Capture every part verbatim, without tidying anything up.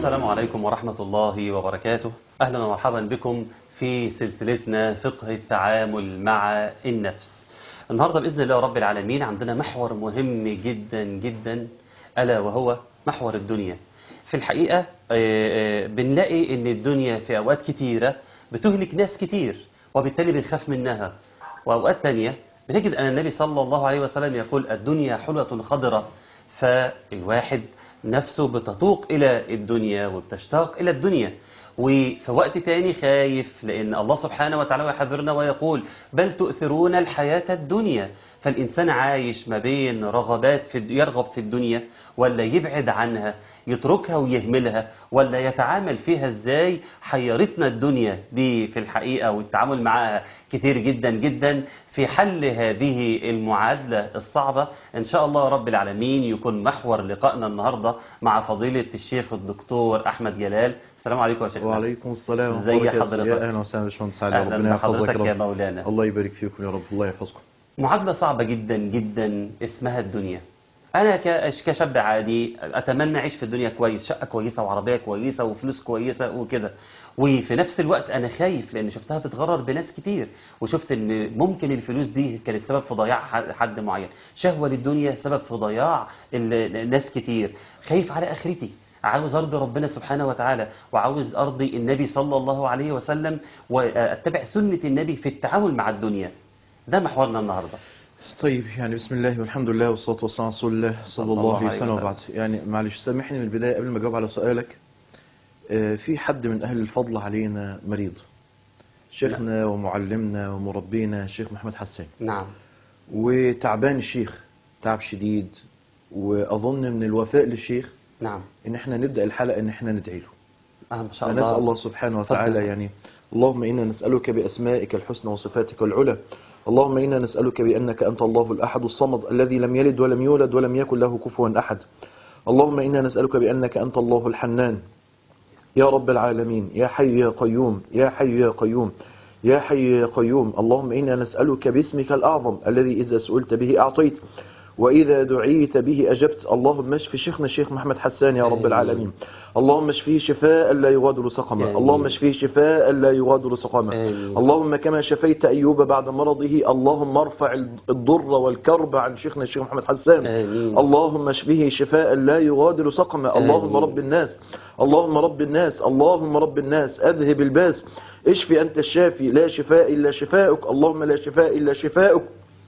السلام عليكم ورحمة الله وبركاته. أهلا ومرحبا بكم في سلسلتنا فقه التعامل مع النفس. النهاردة بإذن الله رب العالمين عندنا محور مهم جدا جدا، ألا وهو محور الدنيا. في الحقيقة بنلاقي أن الدنيا في أوقات كتيرة بتهلك ناس كتير، وبالتالي بنخاف منها. وأوقات تانية بنجد أن النبي صلى الله عليه وسلم يقول الدنيا حلوة خضرة، فالواحد نفسه بتتوق إلى الدنيا وبتشتاق إلى الدنيا. وفي وقت تاني خايف، لأن الله سبحانه وتعالى يحذرنا ويقول بل تؤثرون الحياة الدنيا. فالإنسان عايش ما بين رغبات في يرغب في الدنيا ولا يبعد عنها، يتركها ويهملها، ولا يتعامل فيها ازاي. حيرتنا الدنيا دي في الحقيقة والتعامل معها كتير جدا جدا. في حل هذه المعادلة الصعبة إن شاء الله رب العالمين يكون محور لقائنا النهاردة مع فضيلة الشيخ الدكتور أحمد جلال. السلام عليكم يا شيخنا. وعليكم السلام ورحمة ازي الله حضرتك؟ وبركاته. اهلا وسهلا باشمهندس علي، أهلا ربنا يحفظك بحضرتك يا يا رب. مولانا. الله يبارك فيكم يا رب، الله يحفظكم. معادلة صعبة جدا جدا اسمها الدنيا. أنا كش- كشاب عادي أتمنى أعيش في الدنيا كويس، شقة كويسة وعربية كويسة وفلوس كويسة وكده. وفي نفس الوقت أنا خايف لأن شفتها بتغرر بناس كتير، وشفت إن ممكن الفلوس دي كانت سبب في ضياع ح- حد معين. شهوة للدنيا سبب في ضياع ال- ناس كتير. خايف على آخرتي، عاوز أرضي ربنا سبحانه وتعالى، وعاوز أرضي النبي صلى الله عليه وسلم، وأتبع سنة النبي في التعامل مع الدنيا. ده محورنا النهاردة. طيب، يعني بسم الله والحمد لله والصلاة والسلام على رسول الله صلى الله عليه وسلم. وبعد يعني معلش سامحني من البداية قبل ما أجاوب على سؤالك. آه، في حد من أهل الفضل علينا مريض، شيخنا ومعلمنا ومربينا الشيخ محمد حسان، نعم. وتعبان الشيخ تعب شديد، وأظن من الوفاء للشيخ نعم. إن احنا نبدأ الحلقة إن احنا ندعي له. آه ما شاء الله. فنسأل الله سبحانه اتفضل. وتعالى يعني اللهم إنا نسألك بأسمائك الحسنى وصفاتك العلى. اللهم إنا نسألك بأنك أنت الله الأحد الصمد الذي لم يلد ولم يولد ولم يكن له كفوا أحد. اللهم إنا نسألك بأنك أنت الله الحنان يا رب العالمين، يا حي يا قيوم، يا حي يا قيوم، يا حي يا قيوم. اللهم إنا نسألك باسمك الأعظم الذي إذا سئلت به أعطيت وإذا دعيت به أجبت. اللهم اشف شيخنا الشيخ محمد حسان يا رب العالمين. اللهم اشفيه شفاء لا يغادر سقما. اللهم اشفيه شفاء لا يغادر سقما. اللهم كما شفيت أيوب بعد مرضه اللهم ارفع الضر والكرب عن شيخنا الشيخ محمد حسان. اللهم اشفيه شفاء لا يغادر سقما. اللهم رب الناس، اللهم رب الناس، اللهم رب الناس أذهب الباس، اشفي أنت الشافي لا شفاء إلا شفاءك. اللهم لا شفاء إلا شفاءك.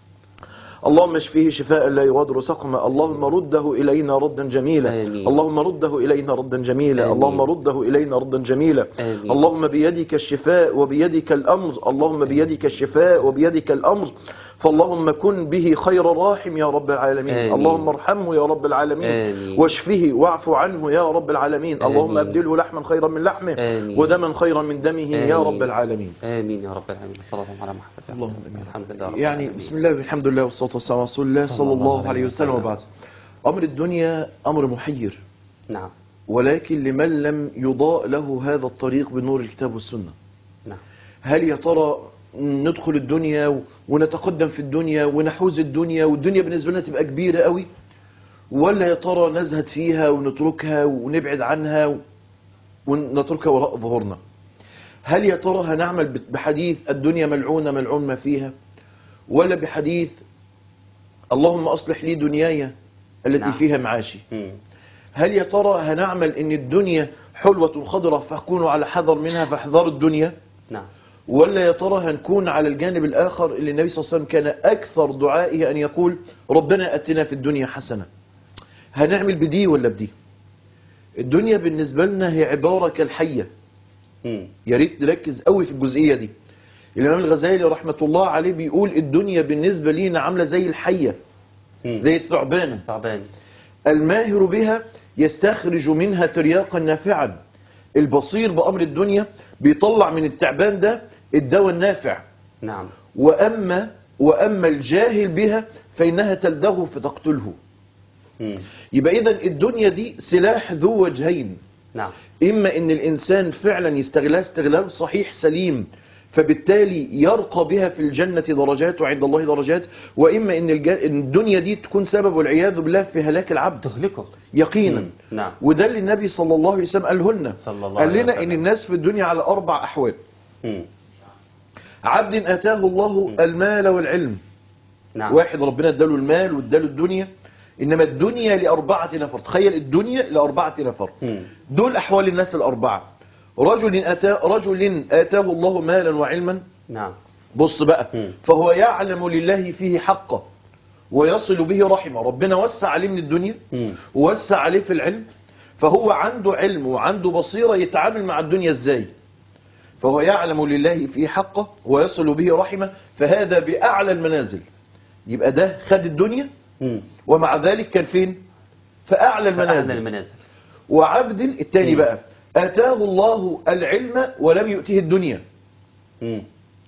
اللهم اشفيه شفاء لا يغادر سقما. اللهم رده إلينا ردا جميلا. آمين. اللهم رده إلينا ردا جميلا. آمين. اللهم رده إلينا ردا جميلا. آمين. اللهم بيدك الشفاء وبيدك الأمر. اللهم بيدك الشفاء وبيدك الأمر. فاللهم كن به خير راحم يا رب العالمين. آمين. اللهم ارحمه يا رب العالمين. آمين. واشفه واعف عنه يا رب العالمين. اللهم آمين. أبدله لحما خيرا من لحمه آمين. ودما خيرا من دمه يا آمين. رب العالمين. آمين يا رب العالمين. صلى الله على محمد. اللهم امين. الحمد لله رب يعني العالمين. بسم الله والحمد لله والصلاه والسلام على رسول الله صلى الله عليه وسلم. وبعد، امر الدنيا امر محير، نعم. ولكن لمن لم يضاء له هذا الطريق بنور الكتاب والسنه. نعم. هل يا ترى ندخل الدنيا ونتقدم في الدنيا ونحوز الدنيا والدنيا بالنسبه لنا تبقى كبيره قوي، ولا يا ترى نزهد فيها ونتركها ونبعد عنها ونتركها وراء ظهورنا؟ هل يا ترى هنعمل بحديث الدنيا ملعونة ملعون ما فيها، ولا بحديث اللهم أصلح لي دنياي التي نعم. فيها معاشي؟ مم. هل يا ترى هنعمل ان الدنيا حلوة خضرة فكونوا على حذر منها فاحذروا الدنيا، نعم. ولا يا ترى هنكون على الجانب الآخر اللي النبي صلى الله عليه وسلم كان أكثر دعائه أن يقول ربنا أتنا في الدنيا حسنة؟ هنعمل بدي ولا بدي؟ الدنيا بالنسبة لنا هي عبارة كالحية. مم. يا ريت نركز قوي في الجزئية دي. الإمام الغزالي رحمة الله عليه بيقول الدنيا بالنسبة لينا عاملة زي الحية، مم. زي الثعبان. تعبان. الماهر بها يستخرج منها ترياقا نافعا. البصير بأمر الدنيا بيطلع من التعبان ده الدواء النافع. نعم. وأما وأما الجاهل بها فإنها تلدغه فتقتله. مم. يبقى إذن الدنيا دي سلاح ذو وجهين. نعم. إما إن الإنسان فعلا يستغلها استغلال صحيح سليم فبالتالي يرقى بها في الجنة درجات وعند الله درجات، وإما إن الج- إن الدنيا دي تكون سبب والعياذ بالله في هلاك العبد تهلكه. يقينا. مم. نعم. وده اللي النبي صلى الله عليه وسلم قاله لنا، صلى الله قال عليه لنا وسلم. إن الناس في الدنيا على أربع أحوال: مم. عبد آتاه الله المال والعلم. نعم. واحد ربنا اداله المال واداله الدنيا، إنما الدنيا لأربعة نفر. تخيل الدنيا لأربعة نفر. مم. دول أحوال الناس الأربعة: رجل آتاه رجل آتاه الله مالا وعلما. نعم. بص بقى، مم. فهو يعلم لله فيه حقه ويصل به رحمه. ربنا وسع عليه من الدنيا مم. ووسع عليه في العلم، فهو عنده علم وعنده بصيرة يتعامل مع الدنيا ازاي. فهو يعلم لله فيه حقه ويصل به رحمه، فهذا بأعلى المنازل. يبقى ده خد الدنيا مم. ومع ذلك كان فين؟ فأعلى فأعلى المنازل. المنازل. وعبد التاني مم. بقى آتاه الله العلم ولم يؤته الدنيا، مم.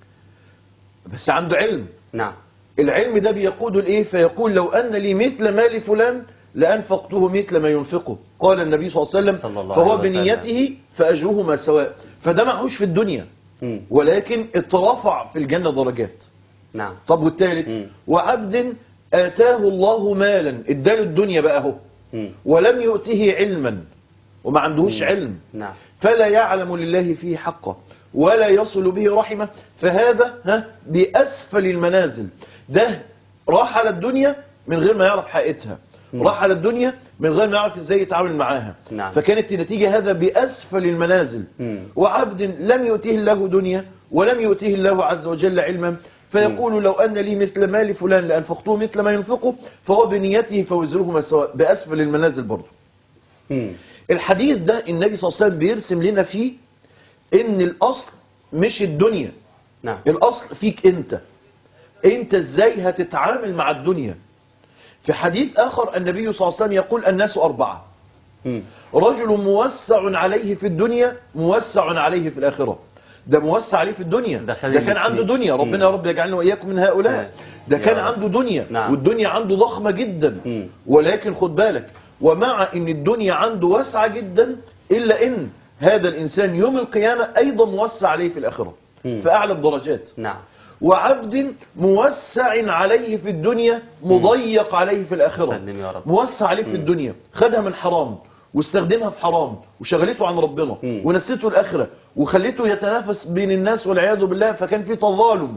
بس عنده علم. نعم. العلم ده بيقود الايه؟ فيقول لو ان لي مثل مال فلان لانفقته مثل ما ينفقه. قال النبي صلى الله عليه وسلم: صلى الله فهو عليه وسلم. بنيته فاجرهما سواء. فده معهوش في الدنيا مم. ولكن اترفع في الجنة درجات. نعم. طب والثالث: مم. وعبد آتاه الله مالا، اداله الدنيا بقى اهو، مم. ولم يؤته علما، وما عندهوش مم. علم، نعم. فلا يعلم لله فيه حقه ولا يصل به رحمه، فهذا ها بأسفل المنازل. ده راح على الدنيا من غير ما يعرف حقيقتها، مم. راح على الدنيا من غير ما يعرف ازاي يتعامل معاها. نعم. فكانت النتيجة هذا بأسفل المنازل. مم. وعبد لم يؤته الله دنيا ولم يؤته الله عز وجل علما، فيقول لو أن لي مثل مال فلان لأنفقته مثل ما ينفقه، فهو بنيته فوزرهما سواء. بأسفل المنازل برضه. مم. الحديث ده النبي صلى الله عليه وسلم بيرسم لنا فيه ان الاصل مش الدنيا، نعم. الاصل فيك انت. انت ازاي هتتعامل مع الدنيا. في حديث اخر النبي صلى الله عليه وسلم يقول: الناس اربعة: مم. رجل موسع عليه في الدنيا موسع عليه في الاخرة. ده موسع عليه في الدنيا، ده ده خليل كان عنده الاثنين. دنيا، ربنا مم. يا رب يجعلنا واياكم من هؤلاء. نعم. ده يا كان رب. عنده دنيا، نعم. والدنيا عنده ضخمة جدا. مم. ولكن خد بالك، ومع ان الدنيا عنده واسعة جدا، الا ان هذا الانسان يوم القيامة ايضا موسع عليه في الاخرة مم. في اعلى الدرجات. نعم. وعبد موسع عليه في الدنيا مضيق عليه في الآخرة. سلم يا رب. موسع عليه في مم. الدنيا، خدها من حرام واستخدمها في حرام وشغلته عن ربنا مم. ونسيته الآخرة وخليته يتنافس بين الناس والعياذ بالله، فكان في تظالم.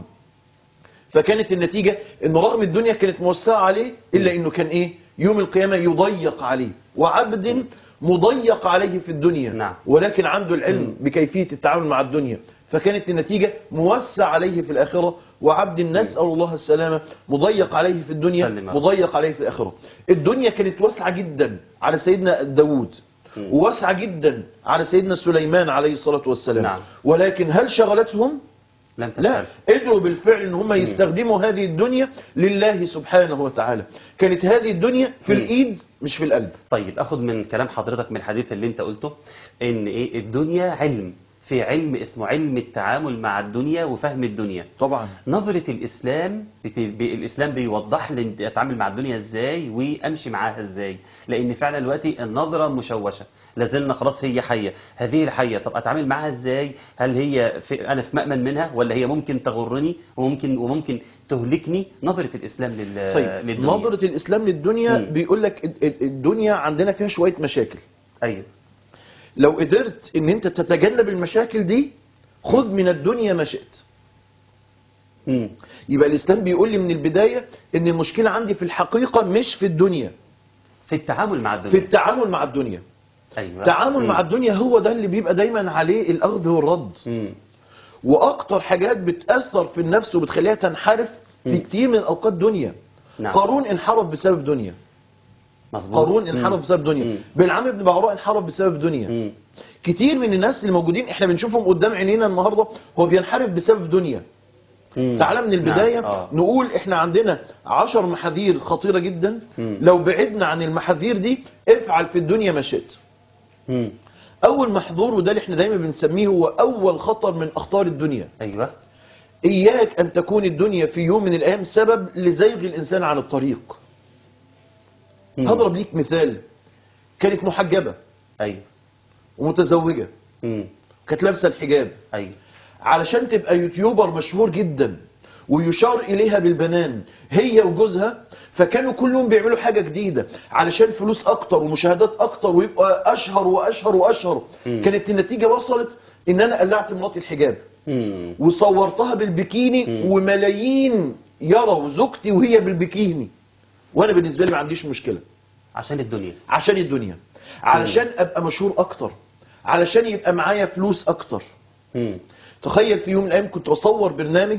فكانت النتيجة ان رغم الدنيا كانت موسعة عليه الا انه كان ايه؟ يوم القيامة يضيق عليه. وعبد مضيق عليه في الدنيا نعم. ولكن عنده العلم مم. بكيفية التعامل مع الدنيا، فكانت النتيجة موسع عليه في الآخرة. وعبد نسأل الله السلامة مضيق عليه في الدنيا سلم يا رب. مضيق عليه في الآخرة. الدنيا كانت واسعة جدا على سيدنا داود مم. وواسعة جدا على سيدنا سليمان عليه الصلاة والسلام. نعم. ولكن هل شغلتهم؟ لم لا، تفعل. قدروا بالفعل ان هم يستخدموا هذه الدنيا لله سبحانه وتعالى. كانت هذه الدنيا في مم. الايد مش في القلب. طيب اخد من كلام حضرتك من الحديث اللي انت قلته ان ايه الدنيا علم، في علم اسمه علم التعامل مع الدنيا وفهم الدنيا. طبعا نظرة الإسلام بت- بي- الإسلام بيوضح لي أتعامل مع الدنيا إزاي وأمشي معاها إزاي، لأن فعلا دلوقتي النظرة مشوشة، لازلنا خلاص هي حية، هذه الحية طب أتعامل معاها إزاي؟ هل هي في أنا في مأمن منها ولا هي ممكن تغرني وممكن وممكن تهلكني؟ نظرة الإسلام لل... طيب للدنيا. نظرة الاسلام للدنيا مم. بيقول لك ال- ال- الدنيا عندنا فيها شوية مشاكل. أيوه. لو قدرت ان انت تتجنب المشاكل دي خذ من الدنيا ما شئت. مم. يبقى الاسلام بيقول لي من البداية ان المشكلة عندي في الحقيقة مش في الدنيا، في التعامل مع الدنيا. في التعامل مع الدنيا. أيوه. التعامل مم. مع الدنيا هو ده اللي بيبقى دايما عليه الاخذ والرد. مم. واكتر حاجات بتأثر في النفس وبتخليها تنحرف في مم. كتير من اوقات دنيا. نعم. قارون انحرف بسبب دنيا. مظبوط. قارون انحرف مم. بسبب دنيا. مم. بلعام بن بعوراء انحرف بسبب دنيا. مم. كتير من الناس اللي موجودين احنا بنشوفهم قدام عينينا النهارده هو بينحرف بسبب دنيا. مم. تعالى من البداية نعم. آه. نقول احنا عندنا عشر محاذير خطيرة جدا. مم. لو بعدنا عن المحاذير دي افعل في الدنيا ما شئت. مم. اول محظور وده اللي احنا دايما بنسميه هو اول خطر من اخطار الدنيا. أيوه. اياك ان تكون الدنيا في يوم من الايام سبب لزيغ الانسان عن الطريق. مم. هضرب ليك مثال. كانت محجبة أيوه. ومتزوجة، مم. كانت لابسة الحجاب، أيوه. علشان تبقى يوتيوبر مشهور جدا ويشار إليها بالبنان هي وجوزها، فكانوا كلهم بيعملوا حاجة جديدة علشان فلوس أكتر ومشاهدات أكتر ويبقى أشهر وأشهر وأشهر. مم. كانت النتيجة وصلت إن أنا قلعت مراتي الحجاب مم. وصورتها بالبكيني مم. وملايين يروا زوجتي وهي بالبكيني، وأنا بالنسبة لي ما عنديش مشكلة. عشان الدنيا. عشان الدنيا، علشان أبقى مشهور أكتر، علشان يبقى معايا فلوس أكتر. مم. تخيل في يوم من الأيام كنت بصور برنامج،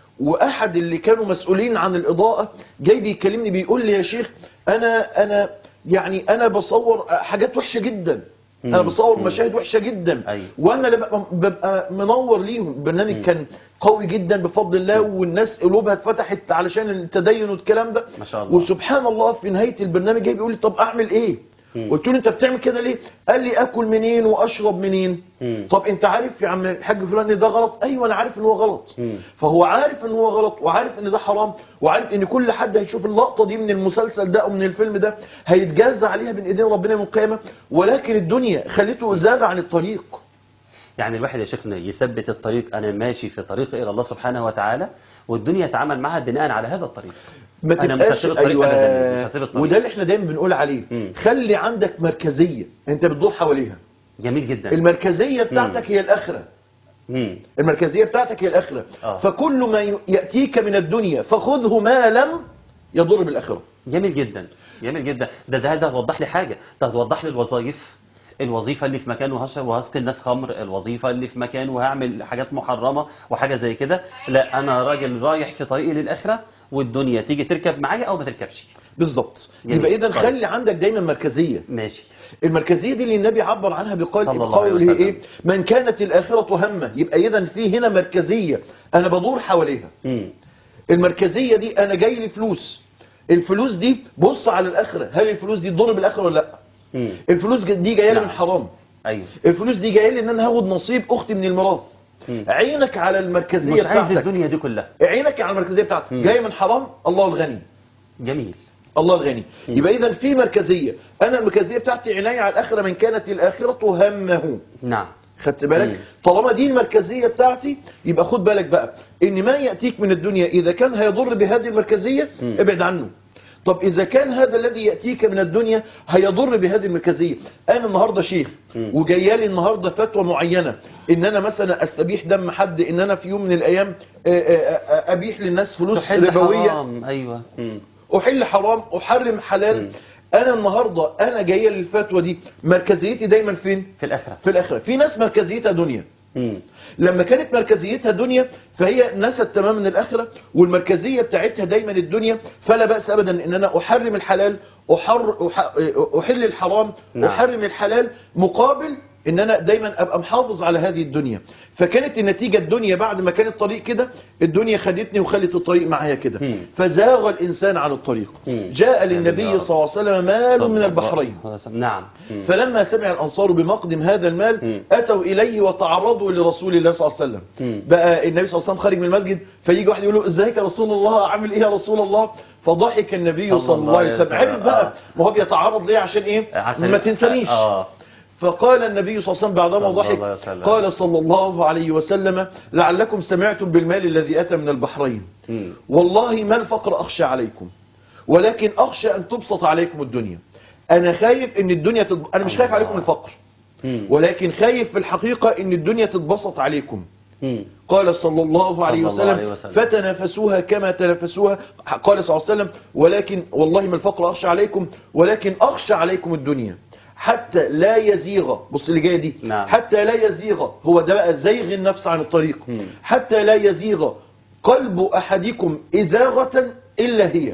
واحد اللي كانوا مسؤولين عن الاضاءه جاي بيكلمني بيقول لي يا شيخ انا انا يعني انا بصور حاجات وحشه جدا، مم. انا بصور مم. مشاهد وحشه جدا. أيوة. وانا اللي ببقى, ببقى منور ليهم. البرنامج مم. كان قوي جدا بفضل الله، مم. والناس قلوبها اتفتحت علشان التدين والكلام ده. ما شاء الله. وسبحان الله في نهايه البرنامج جاي بيقول لي طب اعمل ايه؟ مم. قلت له انت بتعمل كده ليه؟ قال لي اكل منين واشرب منين؟ مم. طب انت عارف يا عم الحاج فلان ان ده غلط؟ ايوه انا عارف ان هو غلط. مم. فهو عارف ان هو غلط وعارف ان ده حرام وعارف ان كل حد هيشوف اللقطه دي من المسلسل ده او من الفيلم ده هيتجازى عليها بين ايدين ربنا يوم القيامه، ولكن الدنيا خليته زاغ عن الطريق. يعني الواحد يا شيخنا يثبت الطريق، أنا ماشي في طريق إلى الله سبحانه وتعالى، والدنيا يتعامل معها بناء على هذا الطريق. ما أنا مش تبقاش هسيب الطريق أيوة. أبدا، مش هسيب الطريق. وده اللي احنا دايما بنقول عليه. مم. خلي عندك مركزيه انت بتدور حواليها. جميل جدا. المركزيه بتاعتك مم. هي الاخره. مم. المركزيه بتاعتك هي الاخره. آه. فكل ما ياتيك من الدنيا فخذه ما لم يضر بالاخره. جميل جدا، جميل جدا. ده ده ده هتوضح لي حاجة، ده هتوضح لي الوظائف. الوظيفة اللي في مكان وهشرب وهسقي الناس خمر، الوظيفة اللي في مكان وهعمل حاجات محرمة وحاجة زي كده. لا، أنا راجل رايح في طريقي للآخرة، والدنيا تيجي تركب معايا أو ما تركبش. بالظبط. جميل. يبقى اذا طيب. خلي عندك دايما مركزيه. ماشي. المركزيه دي اللي النبي عبر عنها بقال صلى الله عليه بقوله وسلم. ايه؟ من كانت الاخره همه. يبقى اذا في هنا مركزيه انا بدور حواليها. مم. المركزيه دي انا جاي لي فلوس، الفلوس دي بص على الاخره، هل الفلوس دي تضر بالاخره ولا لا؟ مم. الفلوس دي جايه لي نعم. من حرام، أيوه. الفلوس دي جايه لي ان انا هاخد نصيب اختي من الميراث. مم. عينك على المركزيه مش عايز بتاعتك، الدنيا دي كلها. عينك على المركزيه بتاعتك مم. جايه من حرام. الله الغني، جميل. الله الغني. مم. يبقى اذا في مركزيه، انا المركزيه بتاعتي عناية على الاخره. من كانت الاخره همه. نعم. خدت بالك؟ مم. طالما دي المركزيه بتاعتي يبقى خد بالك بقى ان ما ياتيك من الدنيا اذا كان هيضر بهذه المركزيه مم. ابعد عنه. طب اذا كان هذا الذي ياتيك من الدنيا هيضر بهذه المركزيه، انا النهارده شيخ مم. وجايه لي النهارده فتوى معينه ان انا مثلا استبيح دم حد، ان انا في يوم من الايام آه، آه، آه، ابيح للناس فلوس تحل ربويه، حرام. أيوه. مم. احل حرام، احرم حلال. مم. انا النهارده انا جايه للفتوى دي، مركزيتي دايما فين؟ في الآخرة. في الاخره. في ناس مركزيتها دنيا، مم. لما كانت مركزيتها دنيا فهي نست تماما الاخره والمركزيه بتاعتها دايما الدنيا. فلا باس ابدا ان انا احرم الحلال، احر أح- احل الحرام، نعم. احرم الحلال، مقابل ان انا دايما ابقى محافظ على هذه الدنيا. فكانت النتيجه الدنيا بعد ما كان الطريق كده، الدنيا خدتني وخلت الطريق معايا كده، مم. فزاغ الانسان عن الطريق. مم. جاء آمين يا للنبي رب. صلى الله عليه وسلم مال من البحرين، نعم. مم. فلما سمع الأنصار بمقدم هذا المال مم. أتوا إليه وتعرضوا لرسول الله صلى الله عليه وسلم. مم. بقى النبي صلى الله عليه وسلم خارج من المسجد، فيجي واحد يقول له ازيك يا رسول الله، عامل ايه يا رسول الله؟ فضحك النبي صلى الله عليه وسلم. عرف بقى ما هو بيتعرض ليه عشان ايه؟ عشان ما تنسانيش. آه. فقال النبي صلى الله عليه وسلم بعدما صلى الله عليه ضحك، وسلم. قال صلى الله عليه وسلم لعلكم سمعتم بالمال الذي أتى من البحرين، مم. والله ما الفقر أخشى عليكم، ولكن أخشى أن تبسط عليكم الدنيا. أنا خايف إن الدنيا تض... أنا مش خايف الله. عليكم الفقر، مم. ولكن خايف في الحقيقة إن الدنيا تتبسط عليكم. مم. قال صلى الله عليه صلى الله عليه وسلم وسلم. فتنافسوها كما تنافسوها. قال صلى الله عليه وسلم ولكن والله ما الفقر أخشى عليكم، ولكن أخشى عليكم الدنيا حتى لا يزيغ. بص اللي جايه دي. نعم. حتى لا يزيغ، هو ده بقى زيغ النفس عن الطريق. مم. حتى لا يزيغ قلب أحدكم إزاغة إلا هي.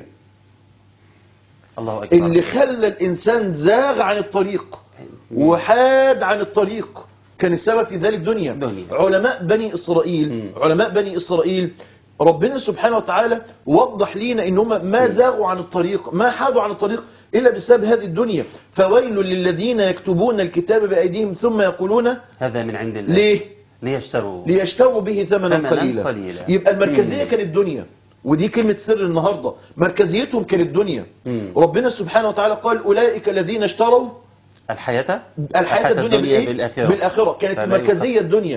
الله أكبر. اللي خلى الإنسان زاغ عن الطريق وحاد عن الطريق كان السبب في ذلك دنيا. دنيا. علماء بني إسرائيل مم. علماء بني إسرائيل ربنا سبحانه وتعالى وضح لينا إن هم ما زاغوا عن الطريق، ما حادوا عن الطريق إلا بسبب هذه الدنيا. فويل للذين يكتبون الكتاب بأيديهم ثم يقولون هذا من عند الله. ليه؟ ليشتروا ليشتروا به ثمنا ثمناً قليلا. قليلا. يبقى المركزية مم. كانت دنيا، ودي كلمة سر النهاردة. مركزيتهم كانت دنيا. مم. ربنا سبحانه وتعالى قال أولئك الذين اشتروا الحياة الحياة الدنيا بالإيه؟ بالآخرة. بالآخرة. كانت فلا المركزية الدنيا.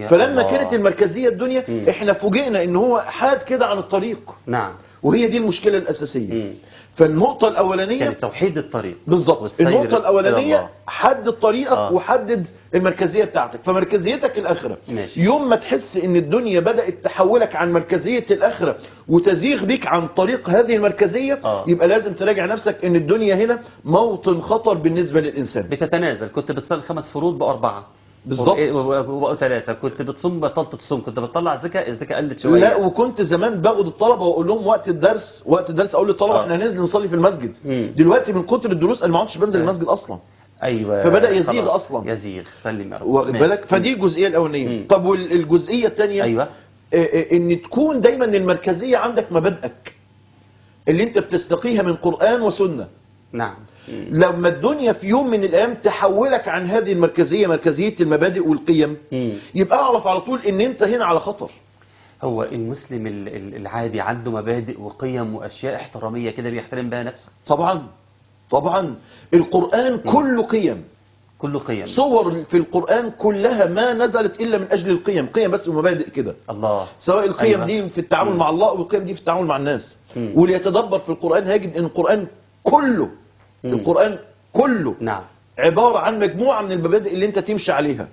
يا فلما الله. كانت المركزية الدنيا مم. احنا فوجئنا ان هو حاد كده عن الطريق، نعم. وهي دي المشكلة الأساسية. مم. فالنقطة الأولانية كان توحيد الطريق بالظبط، والسير النقطة إلى الأولانية الله. حدد طريقك آه. وحدد المركزية بتاعتك. فمركزيتك الآخرة، ماشي. يوم ما تحس ان الدنيا بدأت تحولك عن مركزية الآخرة وتزيغ بيك عن طريق هذه المركزية، آه. يبقى لازم تراجع نفسك ان الدنيا هنا موطن خطر بالنسبة للإنسان. بتتنازل، كنت بتصلي خمس فروض بقى أربعة بالظبط. وبقوا ثلاثة، كنت بتصوم بطلت تصوم، كنت بتطلع زكاة الزكاة قلت شوية. لا، وكنت زمان باخد الطلبة واقول لهم وقت الدرس وقت الدرس اقول للطلبة آه. احنا هننزل نصلي في المسجد. مم. دلوقتي من كتر الدروس انا ما عدتش بنزل آه. المسجد اصلا. أيوة. فبدأ يزيغ خلاص. أصلا. يزيغ، سلم يا رب. واخد ماشي. بالك؟ فدي الجزئية الأولانية. مم. طب والجزئية الثانية، أيوة. آه، آه، ان تكون دايما المركزية عندك مبادئك اللي انت بتستقيها من قرآن وسنة. نعم. مم. لما الدنيا في يوم من الايام تحولك عن هذه المركزية، مركزية المبادئ والقيم، مم. يبقى اعرف على طول ان انت هنا على خطر. هو المسلم ال- ال- العادي عنده مبادئ وقيم وأشياء احترامية كده بيحترم بها نفسه. طبعا طبعا القرآن كله قيم. كله قيم. صور في القرآن كلها ما نزلت إلا من أجل القيم، قيم بس ومبادئ كده. الله. سواء القيم أيوة. دي في التعامل مم. مع الله والقيم دي في التعامل مع الناس. مم. واللي يتدبر في القرآن هيجد ان القرآن كله مم. القرآن كله نعم. عبارة عن مجموعة من المبادئ اللي انت تمشي عليها.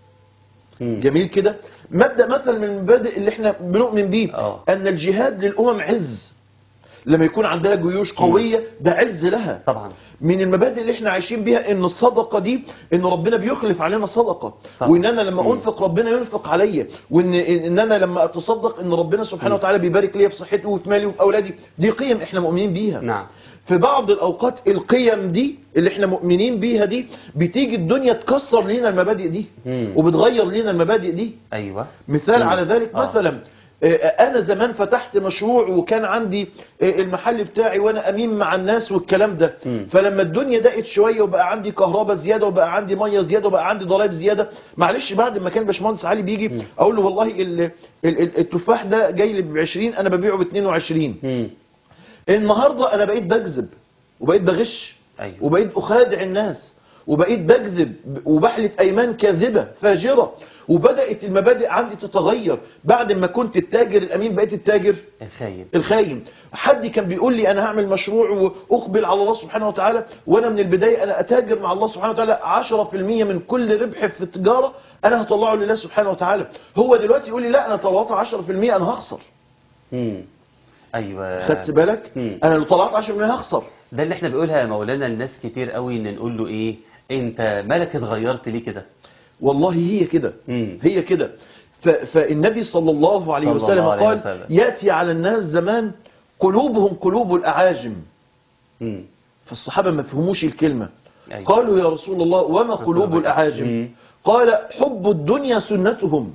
مم. جميل كده. مبدأ مثلا من المبادئ اللي احنا بنؤمن بيه آه. ان الجهاد للأمم عز. لما يكون عندها جيوش قوية ده عز لها. طبعا. من المبادئ اللي احنا عايشين بيها ان الصدقة دي ان ربنا بيخلف علينا صدقة، طبعا. وان انا لما مم. انفق ربنا ينفق عليا، وان ان انا لما اتصدق ان ربنا سبحانه مم. وتعالى بيبارك لي في صحتي وفي مالي وفي اولادي. دي قيم احنا مؤمنين بيها. نعم. في بعض الاوقات القيم دي اللي احنا مؤمنين بيها دي بتيجي الدنيا تكسر لنا المبادئ دي مم. وبتغير لنا المبادئ دي. أيوة. مثال مم. على ذلك آه. مثلا آه، انا زمان فتحت مشروع وكان عندي آه، المحل بتاعي وانا امين مع الناس والكلام ده. مم. فلما الدنيا ضاقت شويه وبقى عندي كهرباء زياده وبقى عندي ميه زياده وبقى عندي ضرائب زياده، معلش بعد ما كان باشمهندس علي بيجي مم. اقول له والله ال- ال- ال- التفاح ده جاي لي ب عشرين انا ببيعه ب اتنين وعشرين. مم. النهارده انا بقيت بكذب وبقيت بغش أيوة. وبقيت اخادع الناس وبقيت بكذب وبحلف ايمان كاذبه فاجره، وبدات المبادئ عندي تتغير. بعد ما كنت التاجر الامين بقيت التاجر الخاين. الخاين. حد كان بيقول لي انا هعمل مشروع واقبل على الله سبحانه وتعالى، وانا من البدايه انا اتاجر مع الله سبحانه وتعالى عشرة في المية من كل ربح في التجاره انا هطلعه لله سبحانه وتعالى. هو دلوقتي يقول لي لا انا طلعت عشرة في المية انا هخسر. مم. أيوة. خدت بالك؟ مم. انا لو طلعت عشرة في المية هخسر. ده اللي احنا بنقولها يا مولانا لناس كتير قوي، ان نقول له ايه انت مالك اتغيرت ليه كده. والله هي كده. مم. هي كده. ف- فالنبي صلى الله عليه صلى وسلم الله عليه قال وسلم. يأتي على الناس زمان قلوبهم قلوب الأعاجم. مم. فالصحابة ما فهموش الكلمة. أيوة. قالوا يا رسول الله وما قلوب الأعاجم؟ مم. قال حب الدنيا سنتهم.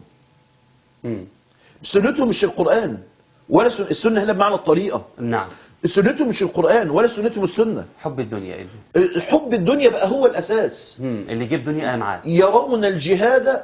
مم. سنتهم مش القرآن ولا سن... السنة هنا بمعنى الطريقة. نعم. سنتهم مش القرآن ولا سنتهم السنة. حب الدنيا ايه. حب الدنيا بقى هو الأساس. مم. اللي يجيب دنيا معاه. يرون الجهاد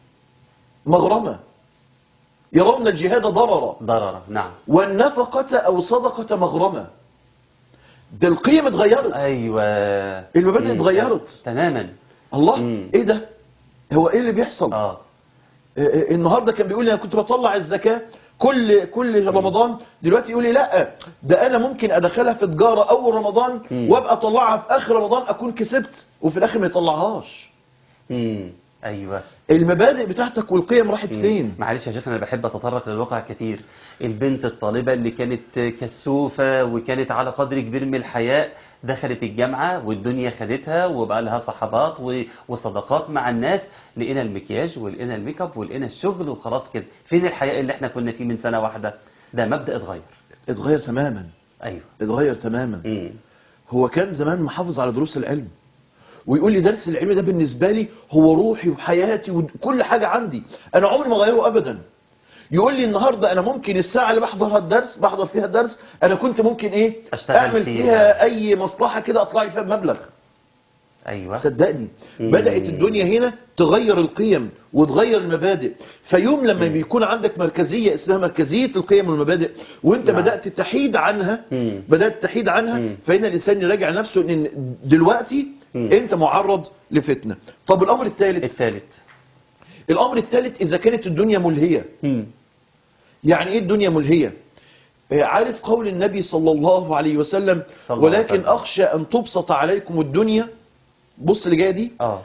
مغرمة، يرون الجهاد ضررا، ضرر. نعم. والنفقة أو صدقة مغرمة. ده القيم اتغيرت. ايوه. المبادئ مم. اتغيرت. تماما. الله. مم. ايه ده؟ هو ايه اللي بيحصل؟ اه. آه، آه، النهارده كان بيقول لي انا كنت بطلع الزكاة كل كل رمضان، دلوقتي يقول لي لا ده انا ممكن ادخلها في تجارة اول رمضان مم. وابقى اطلعها في اخر رمضان اكون كسبت وفي الاخر ما يطلعهاش. مم. ايوه. المبادئ بتاعتك والقيم راحت مم. فين؟ معلش يا شيخ انا بحب اتطرق للواقع كتير. البنت الطالبه اللي كانت كسوفه وكانت على قدر كبير من الحياء دخلت الجامعه والدنيا خدتها وبقى لها صحبات و- وصداقات مع الناس، لقينا المكياج ولقينا الميك اب ولقينا الشغل وخلاص كده. فين الحياء اللي احنا كنا فيه من سنه واحده؟ ده مبدأ اتغير. اتغير تماما. ايوه. اتغير تماما. مم. هو كان زمان محافظ على دروس العلم ويقول لي درس العلم ده بالنسبة لي هو روحي وحياتي وكل حاجة عندي، أنا عمري ما غيره أبدا. يقول لي النهاردة أنا ممكن الساعة اللي بحضرها الدرس بحضر فيها الدرس أنا كنت ممكن إيه أشتغل أعمل فيها. فيها أي مصلحة كده أطلع لي فيها بمبلغ. ايوه. صدقني مم. بدأت الدنيا هنا تغير القيم وتغير المبادئ. فيوم لما مم. بيكون عندك مركزية اسمها مركزية القيم والمبادئ وانت نعم. بدأت تحيد عنها مم. بدأت تحيد عنها مم. فإن الإنسان يراجع نفسه ان دلوقتي مم. انت معرض لفتنة. طب الأمر الثالث الثالث. الامر الثالث اذا كانت الدنيا ملهيه. مم. يعني ايه الدنيا ملهيه؟ آه، عارف قول النبي صلى الله عليه وسلم صلى الله عليه ولكن وسلم. اخشى ان تبسط عليكم الدنيا، بص اللي جايه دي، اه.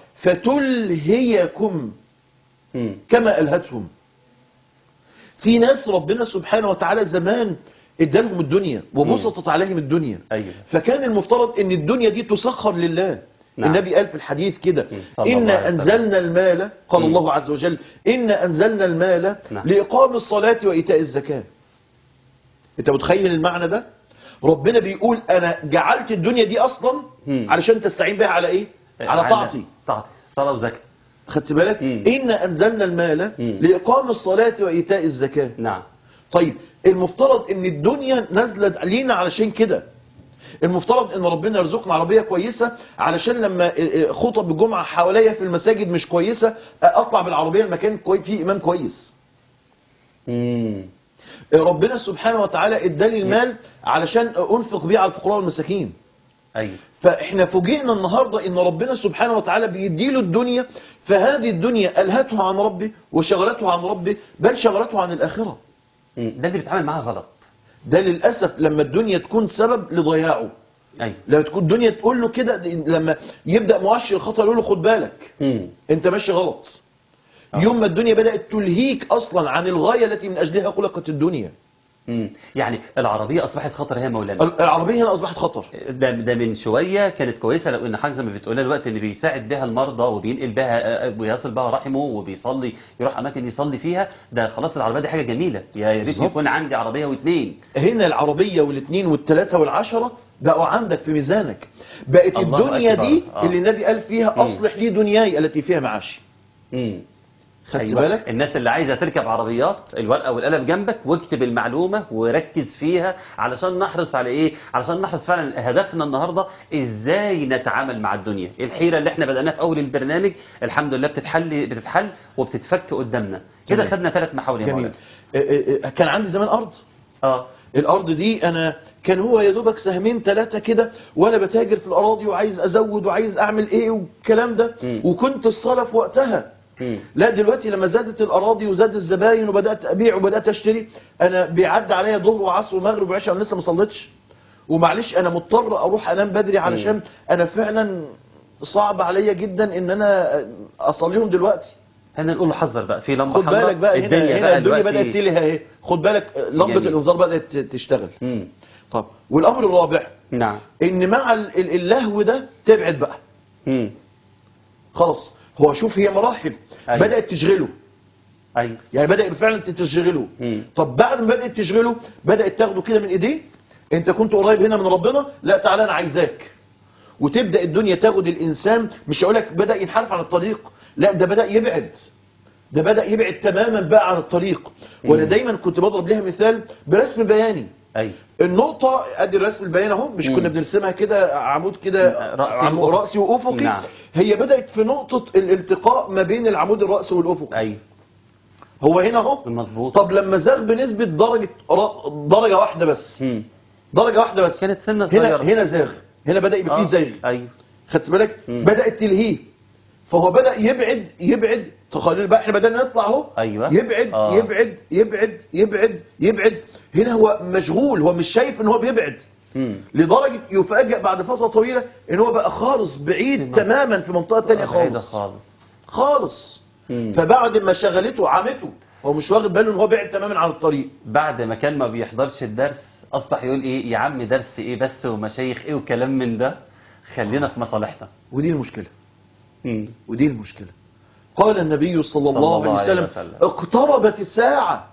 فتلهيكم مم. كما الهتهم. في ناس ربنا سبحانه وتعالى زمان ادالهم الدنيا وبسطت عليهم الدنيا، ايوه. فكان المفترض ان الدنيا دي تسخر لله. نعم. النبي قال في الحديث كده مم. صلى الله إن عليه وسلم. أنزلنا المال، قال مم. الله عز وجل إن أنزلنا المال نعم. لإقام الصلاة وإيتاء الزكاة. أنت متخيل المعنى ده؟ ربنا بيقول أنا جعلت الدنيا دي أصلا مم. علشان تستعين بها على إيه؟ على طاعتي. طاعتي، صلاة وزكاة. خدت بالك؟ مم. إن أنزلنا المال مم. لإقام الصلاة وإيتاء الزكاة. نعم. طيب المفترض ان الدنيا نازله علينا علشان كده. المفترض ان ربنا يرزقنا عربيه كويسه علشان لما خطب الجمعه حواليا في المساجد مش كويسه اطلع بالعربيه المكان كويس فيه امام كويس. مم. ربنا سبحانه وتعالى اداني المال علشان انفق بيه على الفقراء والمساكين. ايوه. فاحنا فوجئنا النهارده ان ربنا سبحانه وتعالى بيديله الدنيا، فهذه الدنيا الهته عن ربه وشغلته عن ربه، بل شغلته عن الاخره. مم. ده اللي بيتعامل معاه غلط. ده للاسف لما الدنيا تكون سبب لضياعه. ايوه. لما تكون الدنيا تقول له كده، لما يبدا مؤشر خطر يقول له خد بالك مم. انت ماشي غلط. آه. يوم ما الدنيا بدات تلهيك اصلا عن الغايه التي من اجلها خلقت الدنيا. مم. يعني العربية أصبحت خطر هي مولانا. العربيه هنا اصبحت خطر. ده, ده من شوية كانت كويسة، لو إن حاجة زي ما بتقولها دلوقتي إن بيساعد بها المرضى وبينقل بها ويصل بها رحمه وبيصلي يروح أماكن يصلي فيها، ده خلاص العربية دي حاجة جميلة. يا ريت بالظبط. يكون عندي عربية واثنين. هنا العربيه والاثنين والثلاثه والعشره بقوا عندك في ميزانك. بقت الله الدنيا أكبر. دي آه. اللي النبي قال فيها مم. اصلح لي دنياي التي فيها معاشي. امم خدت أيوة. بالك؟ الناس اللي عايزة تركب عربيات، الورقة والقلم جنبك واكتب المعلومة وركز فيها علشان نحرص على ايه؟ علشان نحرص فعلا. هدفنا النهاردة ازاي نتعامل مع الدنيا. الحيرة اللي احنا بدأناها في اول البرنامج الحمد لله بتتحل بتتحل وبتتفك قدامنا. كده جميل. خدنا ثلاث محاور يا جميل. مولانا. اه اه اه كان عندي زمان ارض. اه. الارض دي انا كان هو يا دوبك سهمين ثلاثه كده، وانا بتاجر في الاراضي وعايز ازود وعايز اعمل ايه والكلام ده. مم. وكنت الصلاه في وقتها. مم. لا دلوقتي لما زادت الاراضي وزاد الزباين وبدات ابيع وبدات اشتري، انا بيعدي عليا ظهر وعصر ومغرب وعشاء انا لسه ما صليتش. ومعلش انا مضطر اروح انام بدري علشان انا فعلا صعب عليا جدا ان انا اصليهم دلوقتي. هنا نقول له حذر بقى في لمبة خد حمراء. بالك بقى هنا الدنيا هنا بقى الدنيا دلوقتي- بدات تلهى اهي. خد بالك لمبه جميل. الانذار بدات تشتغل. مم. طب والامر الرابع نعم. ان مع ال- ال- اللهو ده تبعد بقى. مم. خلاص هو شوف هي مراحل. أيوة. بدات تشغله. ايوه. يعني بدأ فعلا تشغله. مم. طب بعد ما بدأت تشغله بدأت تاخده كده من ايديه. انت كنت قريب هنا من ربنا، لا تعالى انا عايزاك. وتبدأ الدنيا تاخد الانسان، مش هقول لك بدأ ينحرف عن الطريق، لا ده بدأ يبعد. ده بدأ يبعد تماما بقى عن الطريق. وانا دايما كنت بضرب لها مثال برسم بياني. ايوه. النقطة ادي الرسم البياني اهو، مش مم. كنا بنرسمها كده عمود كده رأسي عمود وأفقي. رأسي وأفقي. نعم. هي بدأت في نقطة الالتقاء ما بين العمود الرأسي والأفقي. ايوه. هو هنا اهو. مظبوط. طب لما زاغ بنسبة درجة درجة واحدة بس. مم. درجة واحدة بس. كانت سنة هنا صغيرة. هنا زاغ. هنا بدأ يبقى فيه آه. زاغ. ايوه. خدت بالك؟ مم. بدأت تلهيه. فهو بدأ يبعد يبعد. تخيل بقى احنا بدأنا نطلع اهو. ايوه. يبعد آه. يبعد يبعد يبعد يبعد. هنا هو مشغول، هو مش شايف ان هو بيبعد. مم. لدرجة يفاجئ بعد فترة طويلة ان هو بقى خالص بعيد تماما في منطقة تانية بعيدة خالص. خالص. خالص. مم. فبعد ما شغلته عمته هو مش واخد باله ان هو بعد تماما عن الطريق. بعد ما كان ما بيحضرش الدرس اصبح يقول ايه يا عم درس ايه بس ومشايخ ايه وكلام من ده، خلينا في مصالحنا. ودي المشكلة. مم. ودي المشكلة. قال النبي صلى الله, الله عليه عليه وسلم وسلم. اقتربت الساعة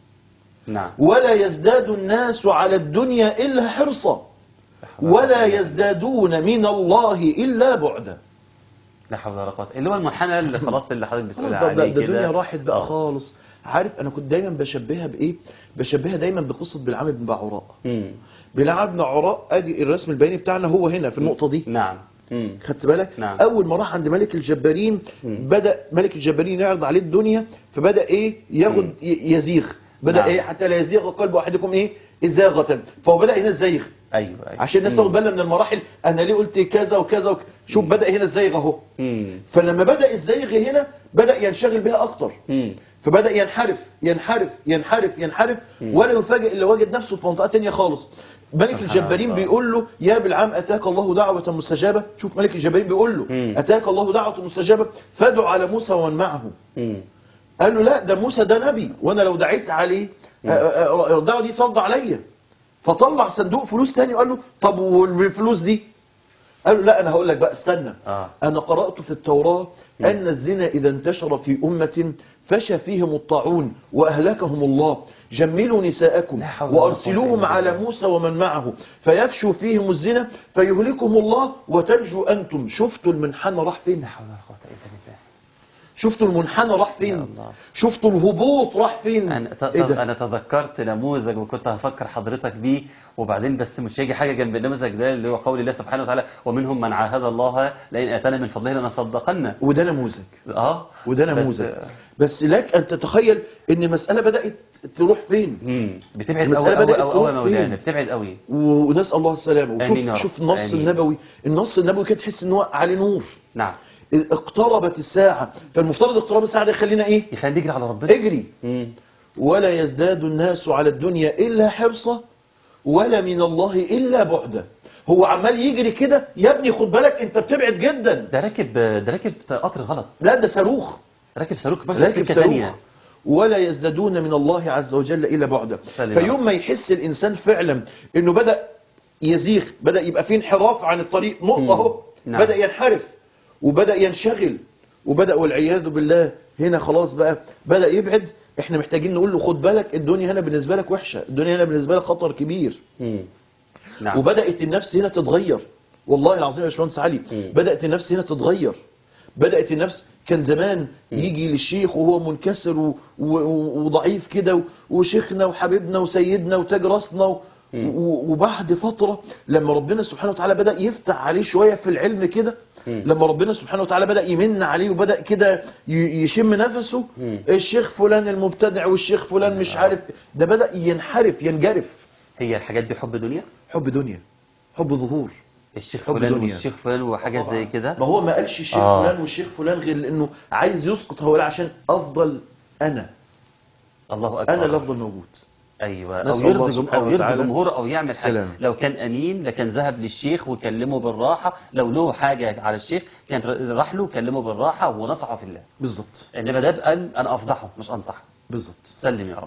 نعم. ولا يزداد الناس على الدنيا إلا حرصا ولا يزدادون من الله إلا بعدا. لا حول ولا قوة، اللي هو المنحنى اللي خلاص اللي حضرتك بتقول خلاص ده, ده, عليه ده كده. الدنيا راحت بقى آه. خالص. عارف أنا كنت دايما بشبهها بإيه؟ بشبهها دايما بقصة بلعام بن بعوراء. مم. بلعام بن بعوراء أدي الرسم البياني بتاعنا هو هنا في النقطة دي. نعم. مم. خدت بالك؟ نعم. اول ما راح عند ملك الجبارين مم. بدا ملك الجبارين يعرض عليه الدنيا، فبدا ايه ياخد مم. ي- يزيغ. بدا نعم. ايه حتى لا يزيغ قلب احدكم ايه إزاغة، فهو بدأ هنا الزيغ. ايوه ايوه عشان الناس تاخد بالها من المراحل، انا ليه قلت كذا وكذا وك... شوف بدأ هنا الزيغ اهو. مم. فلما بدأ الزيغ هنا بدأ ينشغل بها اكتر، مم. فبدأ ينحرف ينحرف ينحرف ينحرف ولا يفاجئ الا وجد نفسه في منطقة تانية خالص. ملك سبحان الجبارين الله. بيقول له يا بالعام اتاك الله دعوة مستجابة. شوف ملك الجبارين بيقول له مم. اتاك الله دعوة مستجابة فادعو على موسى ومن معه. مم. قال له لا، ده موسى ده نبي، وانا لو دعيت عليه آه، آه، آه، الدعوة دي ترد عليا. فطلع صندوق فلوس تاني وقال له طب والفلوس دي؟ قال له لا، انا هقول لك بقى استنى. آه. انا قرأت في التوراة ان الزنا اذا انتشر في امة فشى فيهم الطاعون واهلكهم الله. جملوا نساءكم لا حول ولا قوة وارسلوهم إلا على بالله. موسى ومن معه فيفشوا فيهم الزنا فيهلكهم الله وتنجوا انتم. شفتوا المنحنى راح فين؟ لا حول ولا قوة الا بالله. شفتوا المنحنى راح يا فين؟ الله. شفتوا الهبوط راح فين؟ انا ت- ايه ده؟ انا تذكرت نموذج وكنت هفكر حضرتك بيه، وبعدين بس مش هيجي حاجه جنب النموذج ده اللي هو قول الله سبحانه وتعالى ومنهم من عاهد الله لئن اتانا من فضله لنصدقن. وده نموذج اه وده بس- نموذج. بس لك ان تتخيل ان المسألة بدأت تروح فين؟ امم بتبعد المسألة قوي قوي بدأت قوي تروح قوي يا مولانا، فين؟ بتبعد قوي. ونسأل الله السلامة. وشوف آمين يا رب. شوف النص آمين. النبوي، النص النبوي كده تحس ان هو عليه نور. نعم. اقتربت الساعة، فالمفترض اقتراب الساعة ده يخلينا ايه؟ يخلينا نجري على ربنا. اجري. امم ولا يزداد الناس على الدنيا إلا حرصا ولا من الله إلا بعدا. هو عمال يجري كده، يا ابني خد بالك انت بتبعد جدا. ده راكب ده راكب قطر غلط، لا ده صاروخ، راكب صاروخ بس راكب سكه صاروخ. ثانيه. ولا يزدادون من الله عز وجل إلا بعدا. سلم. فيوم ما يحس الإنسان فعلا انه بدأ يزيغ، بدأ يبقى فيه انحراف عن الطريق، نقطة مم. اهو، نعم. بدأ ينحرف وبدأ ينشغل وبدأ والعياذ بالله هنا خلاص بقى بدأ يبعد. احنا محتاجين نقول له خد بالك الدنيا هنا بالنسبة لك وحشة، الدنيا هنا بالنسبة لك خطر كبير. امم نعم. وبدأت النفس هنا تتغير. والله العظيم يا باشمهندس علي، مم. بدأت النفس هنا تتغير. بدأت النفس، كان زمان يجي للشيخ وهو منكسر و- و- وضعيف كده و- وشيخنا وحبيبنا وسيدنا وتاج راسنا و- و- وبعد فترة لما ربنا سبحانه وتعالى بدأ يفتح عليه شوية في العلم كده، مم. لما ربنا سبحانه وتعالى بدأ يمن عليه وبدأ كده ي- يشم نفسه، مم. الشيخ فلان المبتدع والشيخ فلان مش عارف، ده بدأ ينحرف ينجرف. هي الحاجات دي حب دنيا، حب دنيا، حب ظهور. الشيخ حب فلان دنيا. والشيخ فلان وحاجات زي كده. ما هو ما قالش الشيخ آه. فلان والشيخ فلان غير لانه عايز يسقط هؤلاء عشان افضل انا الله اكبر. انا اللي افضل موجود. ايوه، او نسأل الله يرضي جم... سبحانه او يرضي وتعالى جمهوره او يعمل حاجه. السلام. لو كان امين لكان ذهب للشيخ وكلمه بالراحه، لو له حاجه على الشيخ كان راح له كلمه بالراحه ونصحه في الله. بالظبط انما ده قال انا افضحه مش انصحه. بالظبط. سلم يا رب.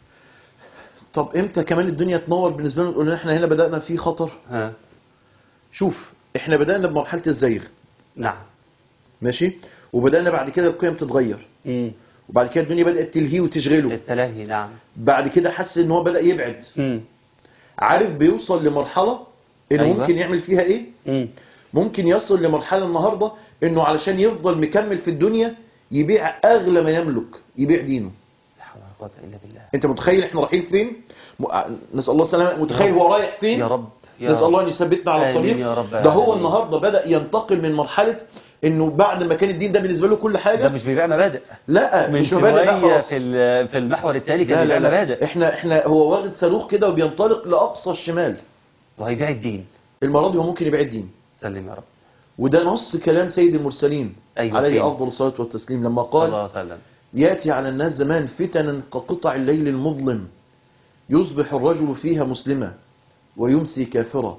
طب امتى كمان الدنيا تنور بالنسبه لنا نقول ان احنا هنا بدانا في خطر؟ ها. شوف احنا بدانا بمرحله الزيغ، نعم. ماشي، وبدانا بعد كده القيم تتغير، امم وبعد كده الدنيا بدات تلهيه وتشغله، التلاهي. نعم. بعد كده حس ان هو بدا يبعد. امم عارف بيوصل لمرحله انه أيوة. ممكن يعمل فيها ايه؟ امم ممكن يصل لمرحلة النهاردة انه علشان يفضل مكمل في الدنيا يبيع اغلى ما يملك، يبيع دينه. لا حول ولا قوه الا بالله. انت متخيل احنا رايحين فين؟ م... نسأل الله السلامة. متخيل هو رايح فين؟ يا رب يا نسأل رب. الله ان يثبتنا على آمين الطريق. يا رب ده هو العالمين. النهاردة بدأ ينتقل من مرحلة انه بعد ما كان الدين ده بالنسبة له كل ده حاجة، مش بيبيع مبادئ. لا من مش مبادئ بقى شويه خلاص. في ال- في المحور الثاني كان لا بيبيع لا لا مبادئ احنا احنا هو واخد صاروخ كده وبينطلق لاقصى الشمال. وهيبيع الدين. المرة دي هو ممكن يبيع الدين. سلم يا رب. وده نص كلام سيد المرسلين أيوة عليه فين؟ افضل الصلاة والتسليم لما صلى قال الله عليه وسلم. يأتي على الناس زمان فتنا كقطع الليل المظلم يصبح الرجل فيها مسلما ويمسي كافرا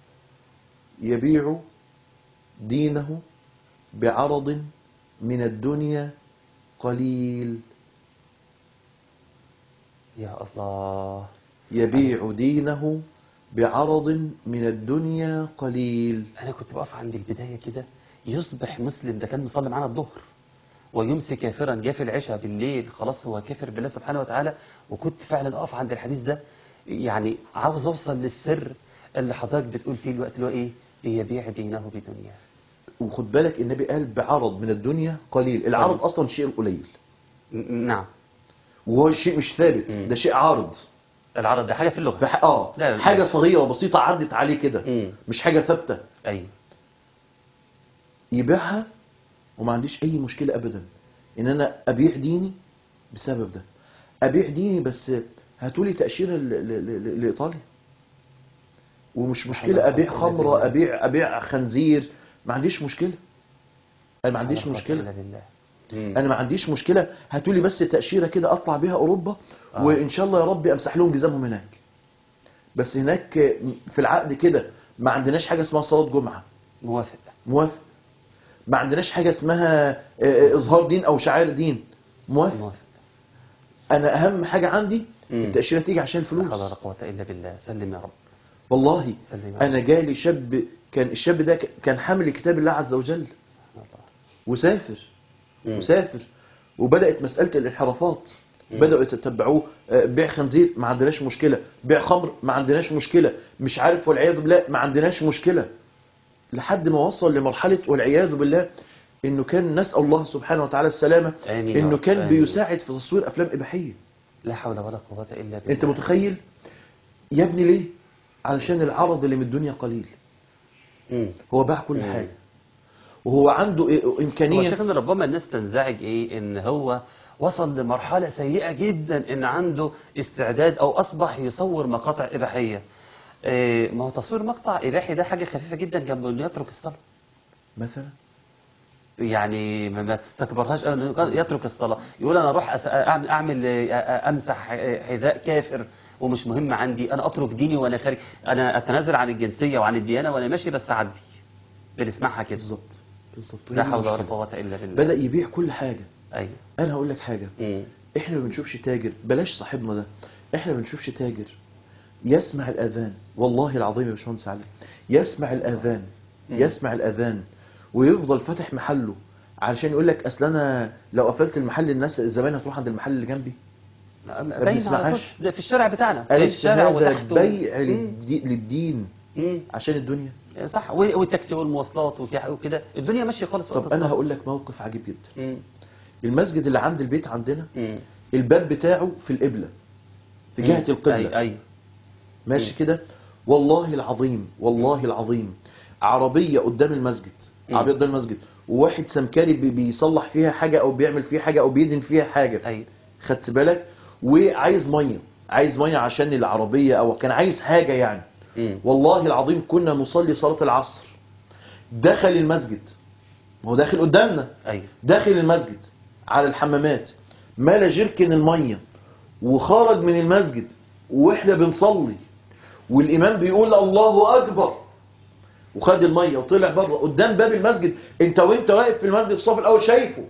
يبيع دينه بعرض من الدنيا قليل. يا الله. يبيع دينه بعرض من الدنيا قليل. أنا كنت بقف عند البداية كده، يصبح مسلم، ده كان مصلي معانا الظهر، ويمسي كافرا، جه في العشاء بالليل خلاص هو كافر بالله سبحانه وتعالى. وكنت فعلا أقف عند الحديث ده، يعني عاوز أوصل للسر اللي حضرتك بتقول فيه الوقت اللي هو إيه؟ يبيع دينه بدنيا. وخد بالك النبي قال بعرض من الدنيا قليل. العرض أصلا شيء قليل، ن- نعم. وهو شيء مش ثابت، مم. ده شيء عارض. العرض ده حاجة في اللغة. فح... اه لا، لا. حاجة صغيرة بسيطة عدت عليه كده، مم. مش حاجة ثابتة. أيوه. يبيعها وما عنديش أي مشكلة أبدا إن أنا أبيع ديني بسبب ده. أبيع ديني بس هاتوا لي تاشيره ل- ل- ل- لايطاليا، ومش مشكله ابيع خمره، ابيع ابيع خنزير، ما عنديش مشكله، انا ما عنديش مشكله، انا ما عنديش مشكله، هاتوا لي بس تاشيره كده اطلع بيها اوروبا، آه. وان شاء الله يا رب امسح لهم جزامهم هناك. بس هناك في العقد كده ما عندناش حاجه اسمها صلاه جمعه. موافق. موافق. ما عندناش حاجه اسمها آه، اظهار دين او شعائر دين. موافق. موافق. انا اهم حاجه عندي مم. التاشيره تيجي عشان لا حول ولا الفلوس. قوة إلا بالله. سلم يا رب. والله سلم يا رب. انا جالي شاب، كان الشاب ده كان حامل كتاب الله عز وجل، وسافر مم. وسافر وبدات مساله الانحرافات، مم. بداوا يتتبعوه، آه، بيع خنزير ما عندناش مشكله، بيع خمر ما عندناش مشكله، مش عارف والعياذ بالله ما عندناش مشكله، لحد ما وصل لمرحله والعياذ بالله انه كان نسال الله سبحانه وتعالى السلامه، آمين يا انه رب. كان آمين. بيساعد في تصوير افلام اباحيه. لا حول ولا قوة إلا بالله. انت متخيل يا ابني ليه؟ علشان العرض اللي من الدنيا قليل. مم. هو باع كل مم. حاجه، وهو عنده إيه- هو امكانيه. شايف ان ربما الناس تنزعج ايه ان هو وصل لمرحلة سيئة جدا ان عنده استعداد او اصبح يصور مقاطع اباحية. إيه، ما هو تصوير مقطع اباحي ده حاجة خفيفة جدا جنب انه يترك الصلاة. مثلا يعني ما ما تستكبرهاش انه يترك الصلاة، يقول انا اروح أس- اعمل اعمل آه، امسح حذاء كافر ومش مهم عندي، انا اترك ديني وانا خارج، انا اتنازل عن الجنسية وعن الديانة وانا ماشي بس اعدي. بنسمعها كده. بالظبط بالظبط. لا هي حول ولا المشكلة. قوة الا بالله. بدأ يبيع كل حاجة. ايوه. أنا هقول لك حاجة، مم. إحنا ما بنشوفش تاجر، بلاش صاحبنا ده، إحنا ما بنشوفش تاجر يسمع الأذان، والله العظيم يا باشمهندس علي، يسمع الأذان، مم. يسمع الأذان ويفضل فاتح محله علشان يقول لك أصل أنا لو قفلت المحل الناس الزبائن هتروح عند المحل اللي جنبي. باين على بنسمعهاش. طول. ده في الشارع بتاعنا، في أليس الشارع هذا وتحته. بيع مم. للدي- للدين مم. عشان الدنيا؟ صح. و- والتاكسي والمواصلات وكده وكده، الدنيا ماشيه خالص. طب أنا هقول لك موقف عجيب جدا. مم. المسجد اللي عند البيت عندنا مم. الباب بتاعه في القبلة، في جهة مم. القبلة. اي اي. ماشي مم. كده، والله العظيم والله العظيم عربية قدام المسجد، مم. عربية قدام المسجد، وواحد سمكري بي- بيصلح فيها حاجة أو بيعمل فيها حاجة أو بيدهن فيها حاجة، اي. خدت بالك، وعايز مية، عايز مية عشان العربية أو كان عايز حاجة يعني. مم. والله العظيم كنا نصلي صلاة العصر، دخل المسجد، هو داخل قدامنا، اي. داخل المسجد على الحمامات، ملا جركن المية وخرج من المسجد واحنا بنصلي والامام بيقول الله اكبر، وخد المية وطلع بره قدام باب المسجد، انت وانت واقف في المسجد في الصف الاول شايفه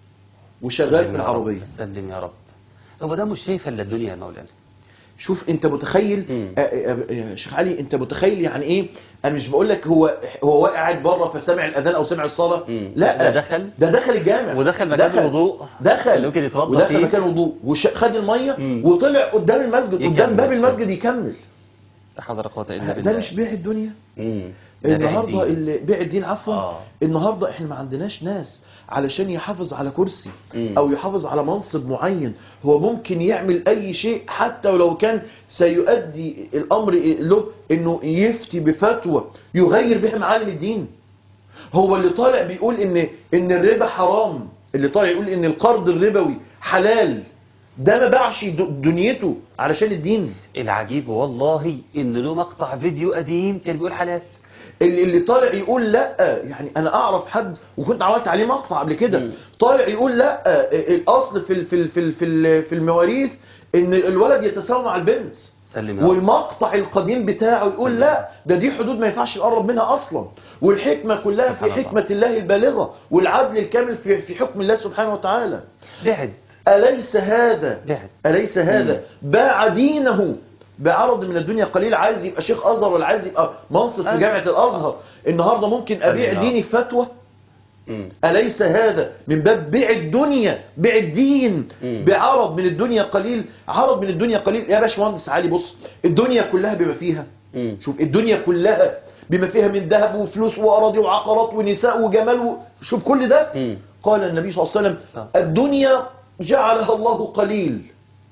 وشغال في العربية. سلم يا رب. هو ده مش شايف الا الدنيا يا مولانا. شوف انت متخيل مم. آه، آه، آه، يا شيخ علي، انت متخيل يعني ايه؟ انا مش بقول لك هو هو قاعد بره فسمع الاذان او سمع الصلاه، مم. لا ده دخل. ده دخل الجامع ودخل مكان الوضوء دخل اللي ممكن يتوضا ودخل فيه. مكان الوضوء وخد الميه مم. وطلع قدام المسجد قدام يكمل. باب المسجد يكمل. لا حول ولا قوه الا بالله. ده مش بيع الدنيا. مم. ده بيع النهارده الدين. اللي بيع الدين عفوا آه. النهارده احنا ما عندناش ناس علشان يحافظ على كرسي مم. او يحافظ على منصب معين، هو ممكن يعمل اي شيء حتى ولو كان سيؤدي الامر له انه يفتي بفتوى يغير بها معالم الدين. هو اللي طالع بيقول ان ان الربا حرام، اللي طالع يقول ان القرض الربوي حلال، ده ما باعش د- دنيته علشان الدين. العجيب والله ان له مقطع فيديو قديم كان بيقول حلال. اللي اللي طالع يقول لا، يعني انا اعرف حد وكنت عملت عليه مقطع قبل كده، مم. طالع يقول لا الاصل في ال- في ال- في ال- في ال- في المواريث ان الولد يتساوى مع البنت، سلم يا رب. والمقطع القديم بتاعه يقول سلم. لا ده دي حدود ما ينفعش نقرب منها اصلا، والحكمه كلها في سبحان الله. حكمه الله البالغه والعدل الكامل في في حكم الله سبحانه وتعالى. بعد. أليس هذا بعد. أليس هذا باع دينه بعرض من الدنيا قليل؟ عايز يبقى شيخ أزهر ولا عايز يبقى منصب في أيوة. جامعة الأزهر، النهاردة ممكن أبيع أيوة. ديني فتوى. مم. أليس هذا من باب بيع الدنيا، بيع الدين مم. بعرض من الدنيا قليل؟ عرض من الدنيا قليل يا باشمهندس علي، بص الدنيا كلها بما فيها، مم. شوف الدنيا كلها بما فيها من ذهب وفلوس وأراضي وعقارات ونساء وجمال و... شوف كل ده. مم. قال النبي صلى الله عليه وسلم صح. الدنيا جعلها الله قليل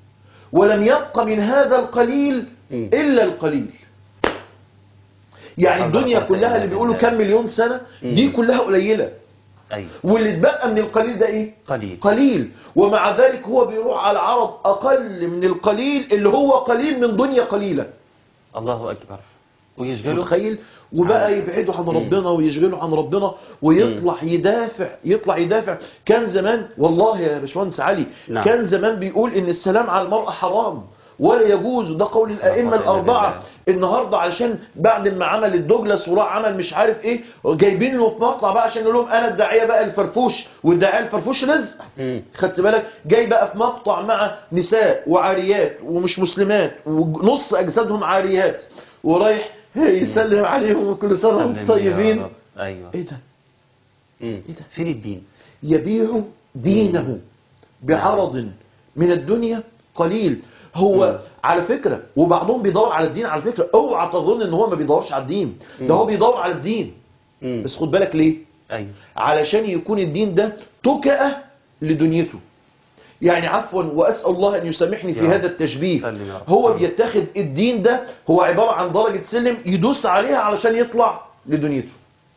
ولم يبق من هذا القليل مم. إلا القليل. يعني سبحان الدنيا الله. كلها اللي بيقولوا كم مليون سنة دي مم. كلها قليلة، أيوة. واللي اتبقى من القليل ده ايه؟ قليل. قليل. ومع ذلك هو بيروح على عرض اقل من القليل اللي هو قليل من دنيا قليلة. الله أكبر. ويشغله متخيل؟ وبقى عن... يبعدوا عن ربنا ويشغلوا عن ربنا ويطلع يدافع يطلع يدافع. كان زمان والله يا باشمهندس علي، نعم. كان زمان بيقول ان السلام على المرأة حرام ولا يجوز، ده قول الائمه الاربعه. النهارده علشان بعد ما عمل الدوجلاس وراح عمل مش عارف ايه، جايبين له في مقطع بقى عشان يقول لهم انا الداعيه بقى الفرفوش، والداعيه الفرفوش رزق. خدت بالك؟ جاي بقى في مقطع مع نساء وعاريات ومش مسلمات ونص اجسادهم عاريات، ورايح يسلم عليهم وكل سنه وانتم طيبين. ايوه. ايه ده؟ ايه ده؟ فين الدين؟ يبيع دينه بعرض من الدنيا قليل. هو مم. على فكرة، وبعضهم بيدور على الدين على فكرة، اوعى تظن ان هو ما بيدورش على الدين، ده هو بيدور على الدين. مم. بس خد بالك ليه؟ أيوة. علشان يكون الدين ده تكأة لدنيته. يعني عفوا وأسأل الله أن يسامحني في هذا التشبيه، هو بيتخذ الدين ده هو عبارة عن درجة سلم يدوس عليها علشان يطلع لدنيته.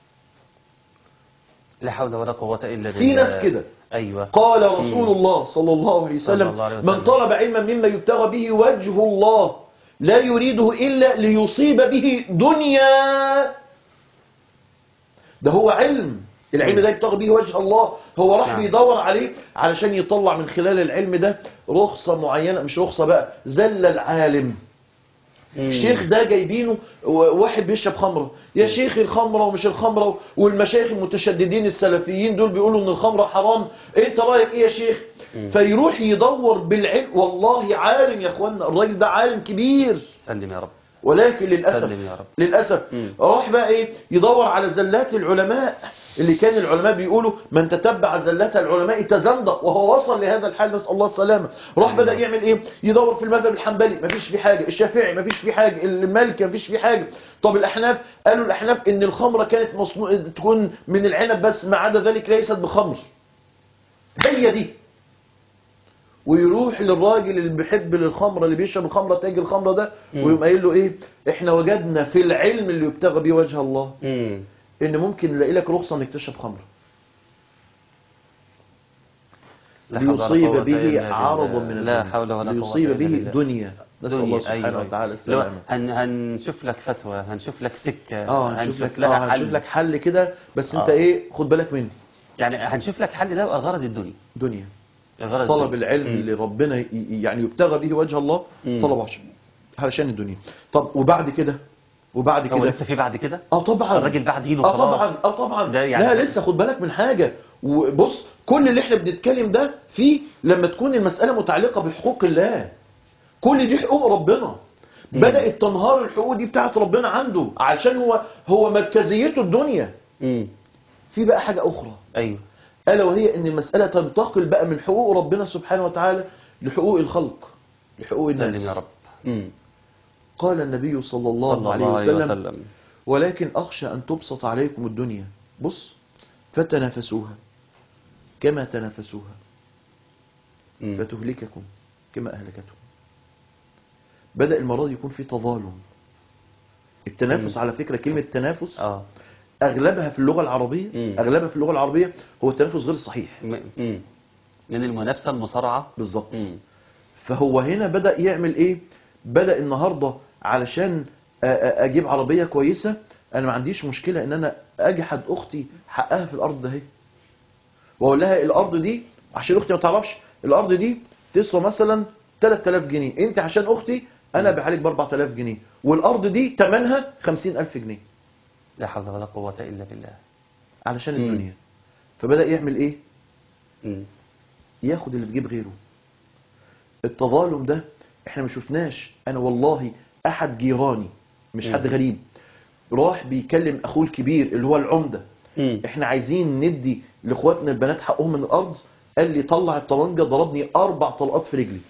لا حول ولا قوة إلا بالله. في ناس كده. أيوة. قال رسول مم. الله صلى الله عليه وسلم, الله عليه وسلم من طلب علما مما يبتغى به وجه الله لا يريده إلا ليصيب به دنيا. ده هو علم، العلم ده يبتغى به وجه الله، هو راح نعم. بيدور عليه علشان يطلع من خلال العلم ده رخصة معينة، مش رخصة بقى، زل العالم. الشيخ ده جايبينه واحد بيشرب خمرة، يا شيخ الخمرة ومش الخمرة، والمشايخ المتشددين السلفيين دول بيقولوا ان الخمرة حرام، انت رايك ايه يا شيخ؟ فيروح يدور بالعلم، والله عالم يا اخوانا، الراجل ده عالم كبير، سلم يا رب، ولكن للأسف للأسف راح بقى ايه يدور على زلات العلماء، اللي كان العلماء بيقولوا من تتبع زلات العلماء تزندق، وهو وصل لهذا الحال نسأل الله السلامة. راح بدأ يعمل ايه؟ يدور في المذهب الحنبلي مفيش فيه حاجة، الشافعي مفيش فيه حاجة، المالكي مفيش فيه حاجة. طب الأحناف قالوا الأحناف ان الخمرة كانت مصنوع تكون من العنب بس، ما عدا ذلك ليست بخمر. هي دي. ويروح للراجل اللي بيحب الخمره اللي بيشرب الخمره تاجر الخمره ده ويقوم قايل له ايه؟ احنا وجدنا في العلم اللي يبتغى بيه وجه الله مم. ان ممكن نلاقي لك رخصه انك تشرب خمره ليصيب به عرضا من الدنيا، لا حول ولا قوه ليصيب به دنيا، نسال الله سبحانه أيوة. وتعالى السلامه. هن هنشوف لك فتوى، هنشوف لك سكه، اه هنشوف لك اه هنشوف لك حل كده، بس آه. انت ايه خد بالك مني، يعني هنشوف لك حل ده والغرض الدنيا دنيا طلب العلم مم. اللي ربنا يعني يبتغى به وجه الله، طلب عشان علشان الدنيا. طب وبعد كده وبعد كده هو لسه في بعد كده؟ اه طبعا الراجل بعد دينه اه طبعا اه طبعا يعني لا لسه خد بالك من حاجه. وبص كل اللي احنا بنتكلم ده فيه لما تكون المساله متعلقه بحقوق الله، كل دي حقوق ربنا. مم. بدات تنهار الحقوق دي بتاعت ربنا عنده علشان هو هو مركزيته الدنيا. مم. في بقى حاجه اخرى، ايوه، ألا وهي أن المسألة تنتقل بقى من حقوق ربنا سبحانه وتعالى لحقوق الخلق، لحقوق الناس. يا رب. مم. قال النبي صلى الله, صلى الله عليه وسلم, وسلم ولكن أخشى أن تبسط عليكم الدنيا، بص، فتنافسوها كما تنافسوها مم. فتهلككم كما أهلكتهم. بدأ المرة دي يكون في تظالم. التنافس مم. على فكرة كلمة تنافس آه. أغلبها في اللغة العربية مم. أغلبها في اللغة العربية هو التنافس غير الصحيح مم. من المنافسة المصارعة بالظبط. فهو هنا بدأ يعمل إيه؟ بدأ النهاردة علشان أجيب عربية كويسة أنا ما عنديش مشكلة إن أنا أجحد أختي حقها في الأرض ده، وأقول لها الأرض دي عشان أختي ما تعرفش الأرض دي تسوى مثلا ثلاثة آلاف جنيه، أنت عشان أختي أنا بحالك ب أربعة آلاف جنيه، والأرض دي ثمنها خمسين ألف جنيه. لا حول ولا قوة إلا بالله. علشان مم. الدنيا. فبدأ يعمل إيه؟ مم. ياخد اللي في جيب غيره. التظالم ده إحنا ما شفناش. أنا والله أحد جيراني مش مم. حد غريب راح بيكلم أخوه الكبير اللي هو العمدة، مم. إحنا عايزين ندي لإخواتنا البنات حقهم من الأرض. قال لي طلع الطلنجة ضربني أربع طلقات في رجلي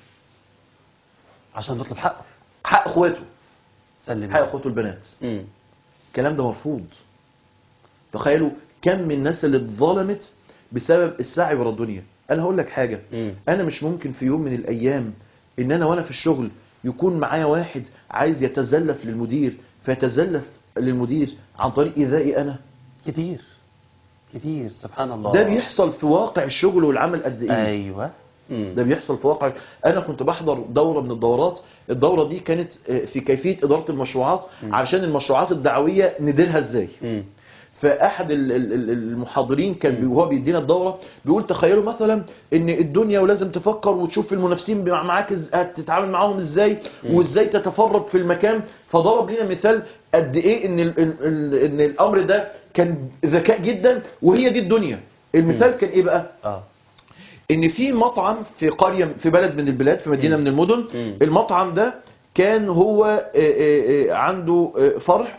عشان نطلب حقه، حق إخواته، سلم حق إخواته البنات. مم. الكلام ده مرفوض. تخيلوا كم من الناس اللي اتظلمت بسبب السعي ورا الدنيا. انا هقول لك حاجه، م. انا مش ممكن في يوم من الايام ان انا وانا في الشغل يكون معايا واحد عايز يتزلف للمدير فيتزلف للمدير عن طريق ايذائي. انا كتير كتير سبحان الله. ده بيحصل في واقع الشغل والعمل قد ايه؟ ايوه. مم. ده بيحصل في واقع. انا كنت بحضر دوره من الدورات، الدوره دي كانت في كيفيه اداره المشروعات علشان المشروعات الدعويه نديرها ازاي. مم. فاحد ال- ال- ال- المحاضرين كان وهو بيدينا الدوره بيقول تخيلوا مثلا ان الدنيا ولازم تفكر وتشوف المنافسين مع- معاك إز- هتتعامل معاهم ازاي وازاي تتفرد في المكان. فضرب لنا مثال قد ايه ان ال ال ال ان الامر ده كان ذكاء جدا، وهي دي الدنيا. المثال كان ايه بقى؟ اه ان في مطعم في قريه في بلد من البلاد في مدينه مم. من المدن. مم. المطعم ده كان هو آه، آه، آه، عنده آه، فرع،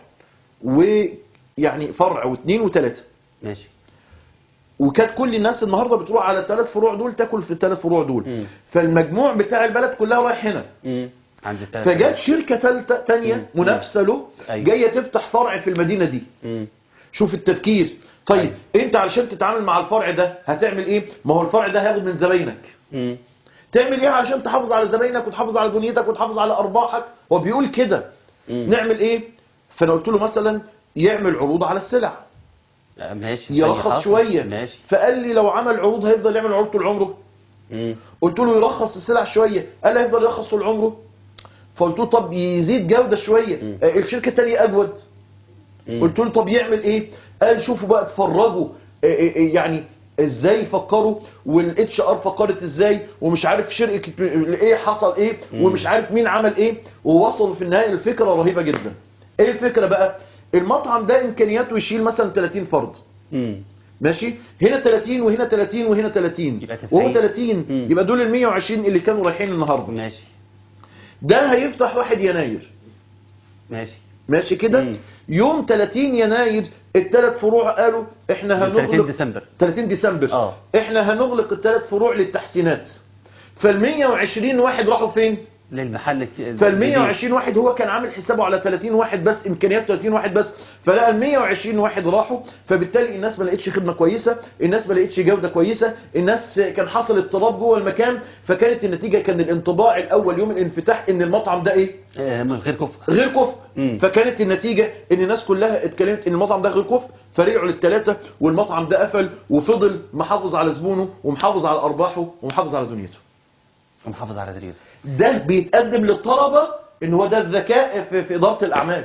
ويعني فرع واثنين وثلاثه، ماشي. وكانت كل الناس النهارده بتروح على الثلاث فروع دول تاكل في الثلاث فروع دول. مم. فالمجموع بتاع البلد كلها رايح هنا. مم. عند الثالث. فجت شركه ثالثه مم. ثانيه منافسه له أيوة. جايه تفتح فرع في المدينه دي. مم. شوف التفكير. طيب أيوة. انت علشان تتعامل مع الفرع ده هتعمل ايه؟ ما هو الفرع ده هياخد من زباينك. مم. تعمل ايه علشان تحافظ على زباينك وتحافظ على دنيتك وتحافظ على ارباحك؟ هو بيقول كده. مم. نعمل ايه؟ فانا قلت له مثلا يعمل عروض على السلع، آه، ماشي. يرخص حاضر. شويه. ماشي. فقال لي لو عمل عروض هيفضل يعمل عروض طول عمره. مم. قلت له يرخص السلع شويه، قال لي هيفضل يرخص طول عمره. فقلت له طب يزيد جوده شويه، مم. آه، الشركه الثانيه اجود. مم. قلت له طب يعمل ايه؟ قال شوفوا بقى اتفرجوا آه، آه، آه، يعني ازاي فكروا، والاتش ار فكرت ازاي، ومش عارف شركه ايه حصل ايه، مم. ومش عارف مين عمل ايه، ووصلوا في النهايه لفكره رهيبه جدا. ايه الفكره بقى؟ المطعم ده امكانياته يشيل مثلا ثلاثين فرد. مم. ماشي، هنا ثلاثين وهنا ثلاثين وهنا ثلاثين، يبقى تسعين. وهو ثلاثين. مم. يبقى دول ال مية وعشرين اللي كانوا رايحين النهارده. ماشي. ده هيفتح واحد يناير. ماشي. ماشي كده. مم. يوم ثلاثين يناير الثلاث فروع قالوا احنا ثلاثين هنغلق. ديسمبر. ثلاثين ديسمبر. اه. احنا هنغلق الثلاث فروع للتحسينات. فال مية وعشرين واحد راحوا فين؟ للمحل الك- فال مية الجديد. وعشرين واحد هو كان عامل حسابه على ثلاثين واحد بس، امكانياته ثلاثين واحد بس، فلقى ال مية وعشرين واحد راحوا. فبالتالي الناس ما لقتش خدمه كويسه، الناس ما لقتش جوده كويسه، الناس كان حصل اضطراب جوه المكان. فكانت النتيجه كان الانطباع الاول يوم الانفتاح ان المطعم ده ايه؟ آه، من غير كفء. غير كفء. مم. فكانت النتيجه ان الناس كلها اتكلمت ان المطعم ده غير كفء، فرجعوا للثلاثه والمطعم ده قفل، وفضل محافظ على زبونه ومحافظ على ارباحه ومحافظ على دنيته. ومحافظ على دريته. ده بيتقدم للطلبه ان هو ده الذكاء في, في اداره الاعمال.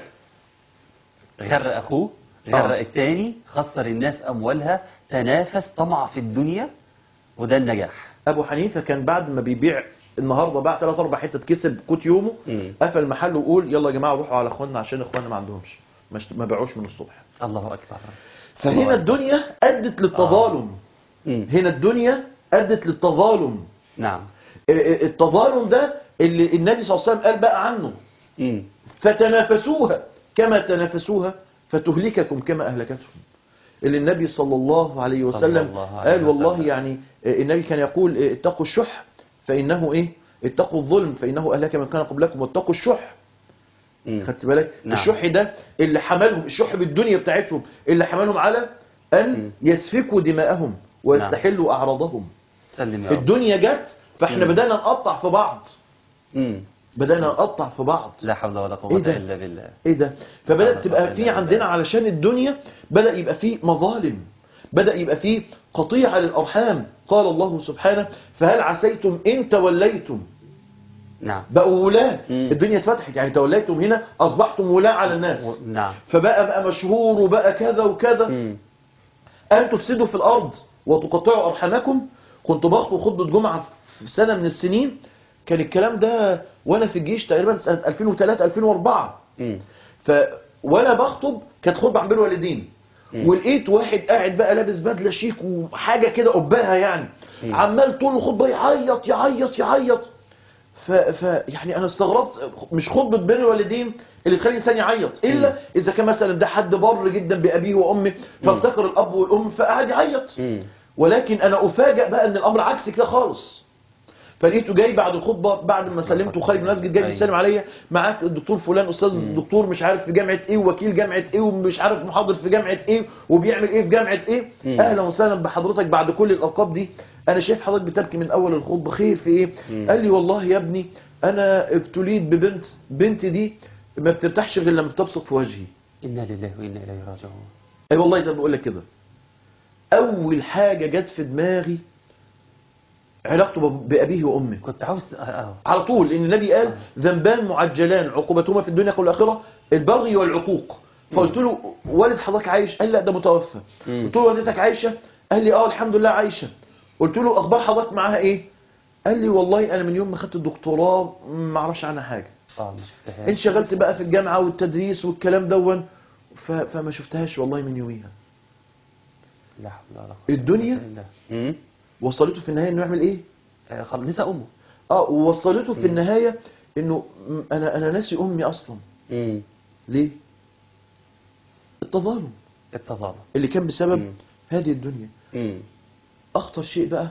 غرق اخوه، غرق آه. التاني، خسر الناس اموالها، تنافس، طمع في الدنيا، وده النجاح. ابو حنيفه كان بعد ما بيبيع النهارده باع ثلاث اربع حتت كسب قوت يومه، مم. قفل محله وقول يلا يا جماعه روحوا على اخواننا عشان اخواننا ما عندهمش، مش- ما باعوش من الصبح. الله اكبر. فهنا الدنيا ادت للتظالم. مم. هنا الدنيا ادت للتظالم. نعم. التظالم ده اللي النبي صلى الله عليه وسلم قال بقى عنه مم. فتنافسوها كما تنافسوها فتهلككم كما أهلكتهم. اللي النبي صلى الله عليه وسلم الله عليه قال والله وسلم. يعني النبي كان يقول اتقوا الشح فإنه إيه؟ اتقوا الظلم فإنه أهلك من كان قبلكم، واتقوا الشح. مم. خدت بالك؟ نعم. الشح ده اللي حملهم، الشح بالدنيا بتاعتهم اللي حملهم على أن مم. يسفكوا دماءهم ويستحلوا أعراضهم. سلم يا رب. الدنيا جت فاحنا مم. بدأنا نقطع في بعض. مم. بدأنا نقطع في بعض. لا حول ولا إيه قوة ده؟ إلا بالله. ايه ده؟ فبدأت تبقى في عندنا علشان الدنيا بدأ يبقى في مظالم، بدأ يبقى في قطيعة للأرحام. قال الله سبحانه فهل عسيتم إن توليتم. نعم. بقوا ولاة. مم. الدنيا اتفتحت، يعني توليتم هنا أصبحتم ولاة على الناس. و... نعم. فبقى بقى مشهور وبقى كذا وكذا. مم. أن تفسدوا في الأرض وتقطعوا أرحامكم. كنت بخطب خطبة جمعة في سنة من السنين، كان الكلام ده وأنا في الجيش تقريبا سنة ألفين وثلاثة ألفين وأربعة. مم. ف وانا بخطب كانت خطبه عن بر الوالدين، مم. ولقيت واحد قاعد بقى لابس بدله شيك وحاجه كده قباها يعني، مم. عمال طول الخطبه يعيط يعيط يعيط. ف... ف يعني انا استغربت، مش خطبه بر الوالدين اللي تخلي الانسان يعيط الا مم. اذا كان مثلا ده حد بر جدا بابيه وامه فافتكر الاب والام فقعد يعيط. مم. ولكن انا افاجئ بقى ان الامر عكس كده خالص. فلقيته جاي بعد الخطبه بعد ما سلمته خارج من المسجد، جاي بيسلم عليا معاك الدكتور فلان استاذ دكتور مش عارف في جامعه ايه ووكيل جامعه ايه ومش عارف محاضر في جامعه ايه وبيعمل ايه في جامعه ايه. مم. اهلا وسهلا بحضرتك بعد كل الالقاب دي، انا شايف حضرتك بتبكي من اول الخطبه، خير في ايه؟ مم. قال لي والله يا ابني انا ابتليت ببنت، بنتي دي ما بترتاحش غير لما بتبصق في وجهي. إنا لله وإنا إليه راجعون. اي والله زي ما بقول لك كده. أول حاجة جت في دماغي علاقته بأبيه وأمه. كنت عاوز اه على طول، لأن النبي قال ذنبان معجلان عقوبتهما في الدنيا والآخرة البغي والعقوق. فقلت له والد حضرتك عايش؟ قال لا ده متوفى. قلت له والدتك عايشة؟ قال لي اه الحمد لله عايشة. قلت له أخبار حضرتك معاها إيه؟ قال لي والله أنا من يوم ما خدت الدكتوراه ما اعرفش عنها حاجة. اه ما شفتهاش. انشغلت بقى في الجامعة والتدريس والكلام دون، فما شفتهاش والله من يوميها. لا حول ولا قوة الدنيا إلا بالله. وصلته في النهاية انه يعمل ايه؟ آه خلاص نسى امه. اه ووصلته في النهاية انه انا انا ناسي امي اصلا. امم ليه؟ التظالم التظاهر اللي كان بسبب مم. هذه الدنيا. امم اخطر شيء بقى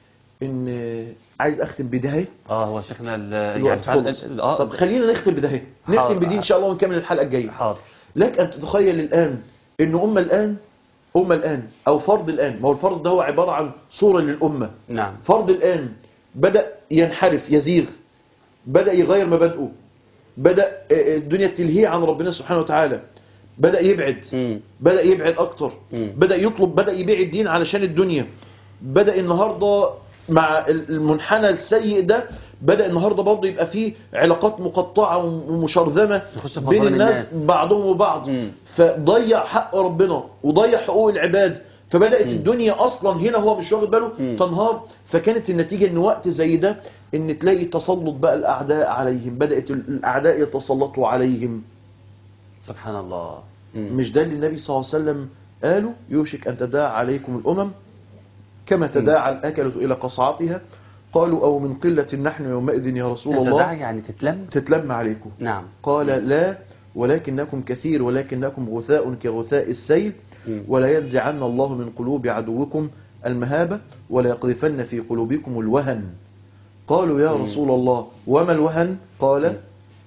ان عايز اختم بداية. اه هو شيخنا ال- الوقت فعلا- خلص. اه طب خلينا نختم بداية، نختم حاضر. بدي ان شاء الله ونكمل الحلقة الجاية. حاضر. لك ان تتخيل الان ان امة الان امة الان او فرد الان، ما هو الفرد ده هو عبارة عن صورة للامة. نعم. فرد الان بدأ ينحرف يزيغ، بدأ يغير مبادئه، بدأ الدنيا تلهيه عن ربنا سبحانه وتعالى، بدأ يبعد امم بدأ يبعد أكتر، مم. بدأ يطلب، بدأ يبيع الدين علشان الدنيا، بدأ النهاردة مع المنحنى السيء ده بدأ النهاردة برضه يبقى فيه علاقات مقطعة ومشرذمة نخش في بين مظالم الناس الناس. بعضهم وبعض. مم. فضيع حق ربنا وضيع حقوق العباد، فبدأت مم. الدنيا أصلا هنا هو مش واخد باله مم. تنهار. فكانت النتيجة إن وقت زي ده إن تلاقي تسلط بقى الأعداء عليهم، بدأت الأعداء يتسلطوا عليهم. سبحان الله. مم. مش ده اللي النبي صلى الله عليه وسلم قالوا يوشك أن تداعى عليكم الأمم كما تداعى الأكلة إلى قصعتها؟ قالوا أو من قلة نحن يومئذ يا رسول الله. تداعي يعني تتلم. تتلم عليكم. نعم. قال لا ولكنكم كثير ولكنكم غثاء كغثاء السيل، مم. ولا ينزعن الله من قلوب عدوكم المهابة ولا يقذفن في قلوبكم الوهن. قالوا يا مم. رسول الله وما الوهن؟ قال مم.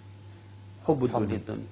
حب حب الدنيا. الدنيا.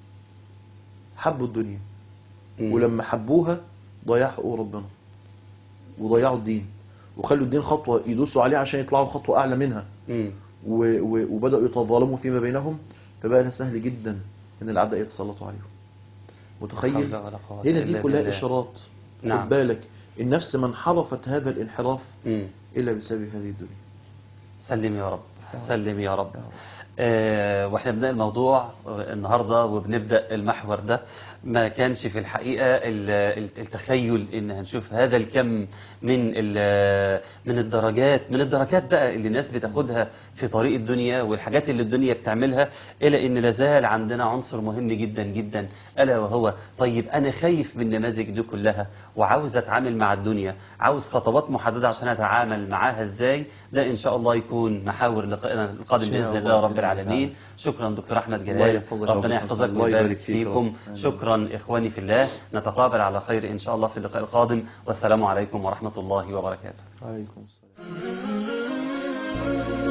حبوا الدنيا، مم. ولما حبوها ضيعوا حقوق ربنا وضيعوا الدين وخلوا الدين خطوة يدوسوا عليها عشان يطلعوا خطوة أعلى منها. مم. و- و- وبدأوا يتظالموا فيما بينهم، فبقى سهل جدا ان الأعداء يتسلطوا عليهم. متخيل؟ لا حول ولا قوة هنا إلا دي كلها بالله. إشارات. نعم. خد بالك النفس من حرفت هذا الانحراف مم. إلا بسبب هذه الدنيا. سلم يا رب. سلم يا رب. يا رب. آه واحنا بنبدأ الموضوع النهاردة وبنبدأ المحور ده، ما كانش في الحقيقة ال- التخيل ان هنشوف هذا الكم من ال- من الدرجات من الدرجات بقى اللي الناس بتاخدها في طريق الدنيا والحاجات اللي الدنيا بتعملها، الى ان لازال عندنا عنصر مهم جدا جدا الا وهو طيب انا خايف من النماذج دي كلها وعاوز اتعامل مع الدنيا، عاوز خطوات محددة عشان اتعامل معاها ازاي. ده ان شاء الله يكون محاور لقائنا القادم إن شاء باذن الله الله رب بإذن الله. العالمين. شكرا دكتور احمد الله جلال، يحفظك ربنا يا رب. يحفظك الله ويبارك يبارك فيك فيكم. يا رب. شكرا اخواني في الله، نتقابل على خير ان شاء الله في اللقاء القادم، والسلام عليكم ورحمة الله وبركاته. عليكم السلام.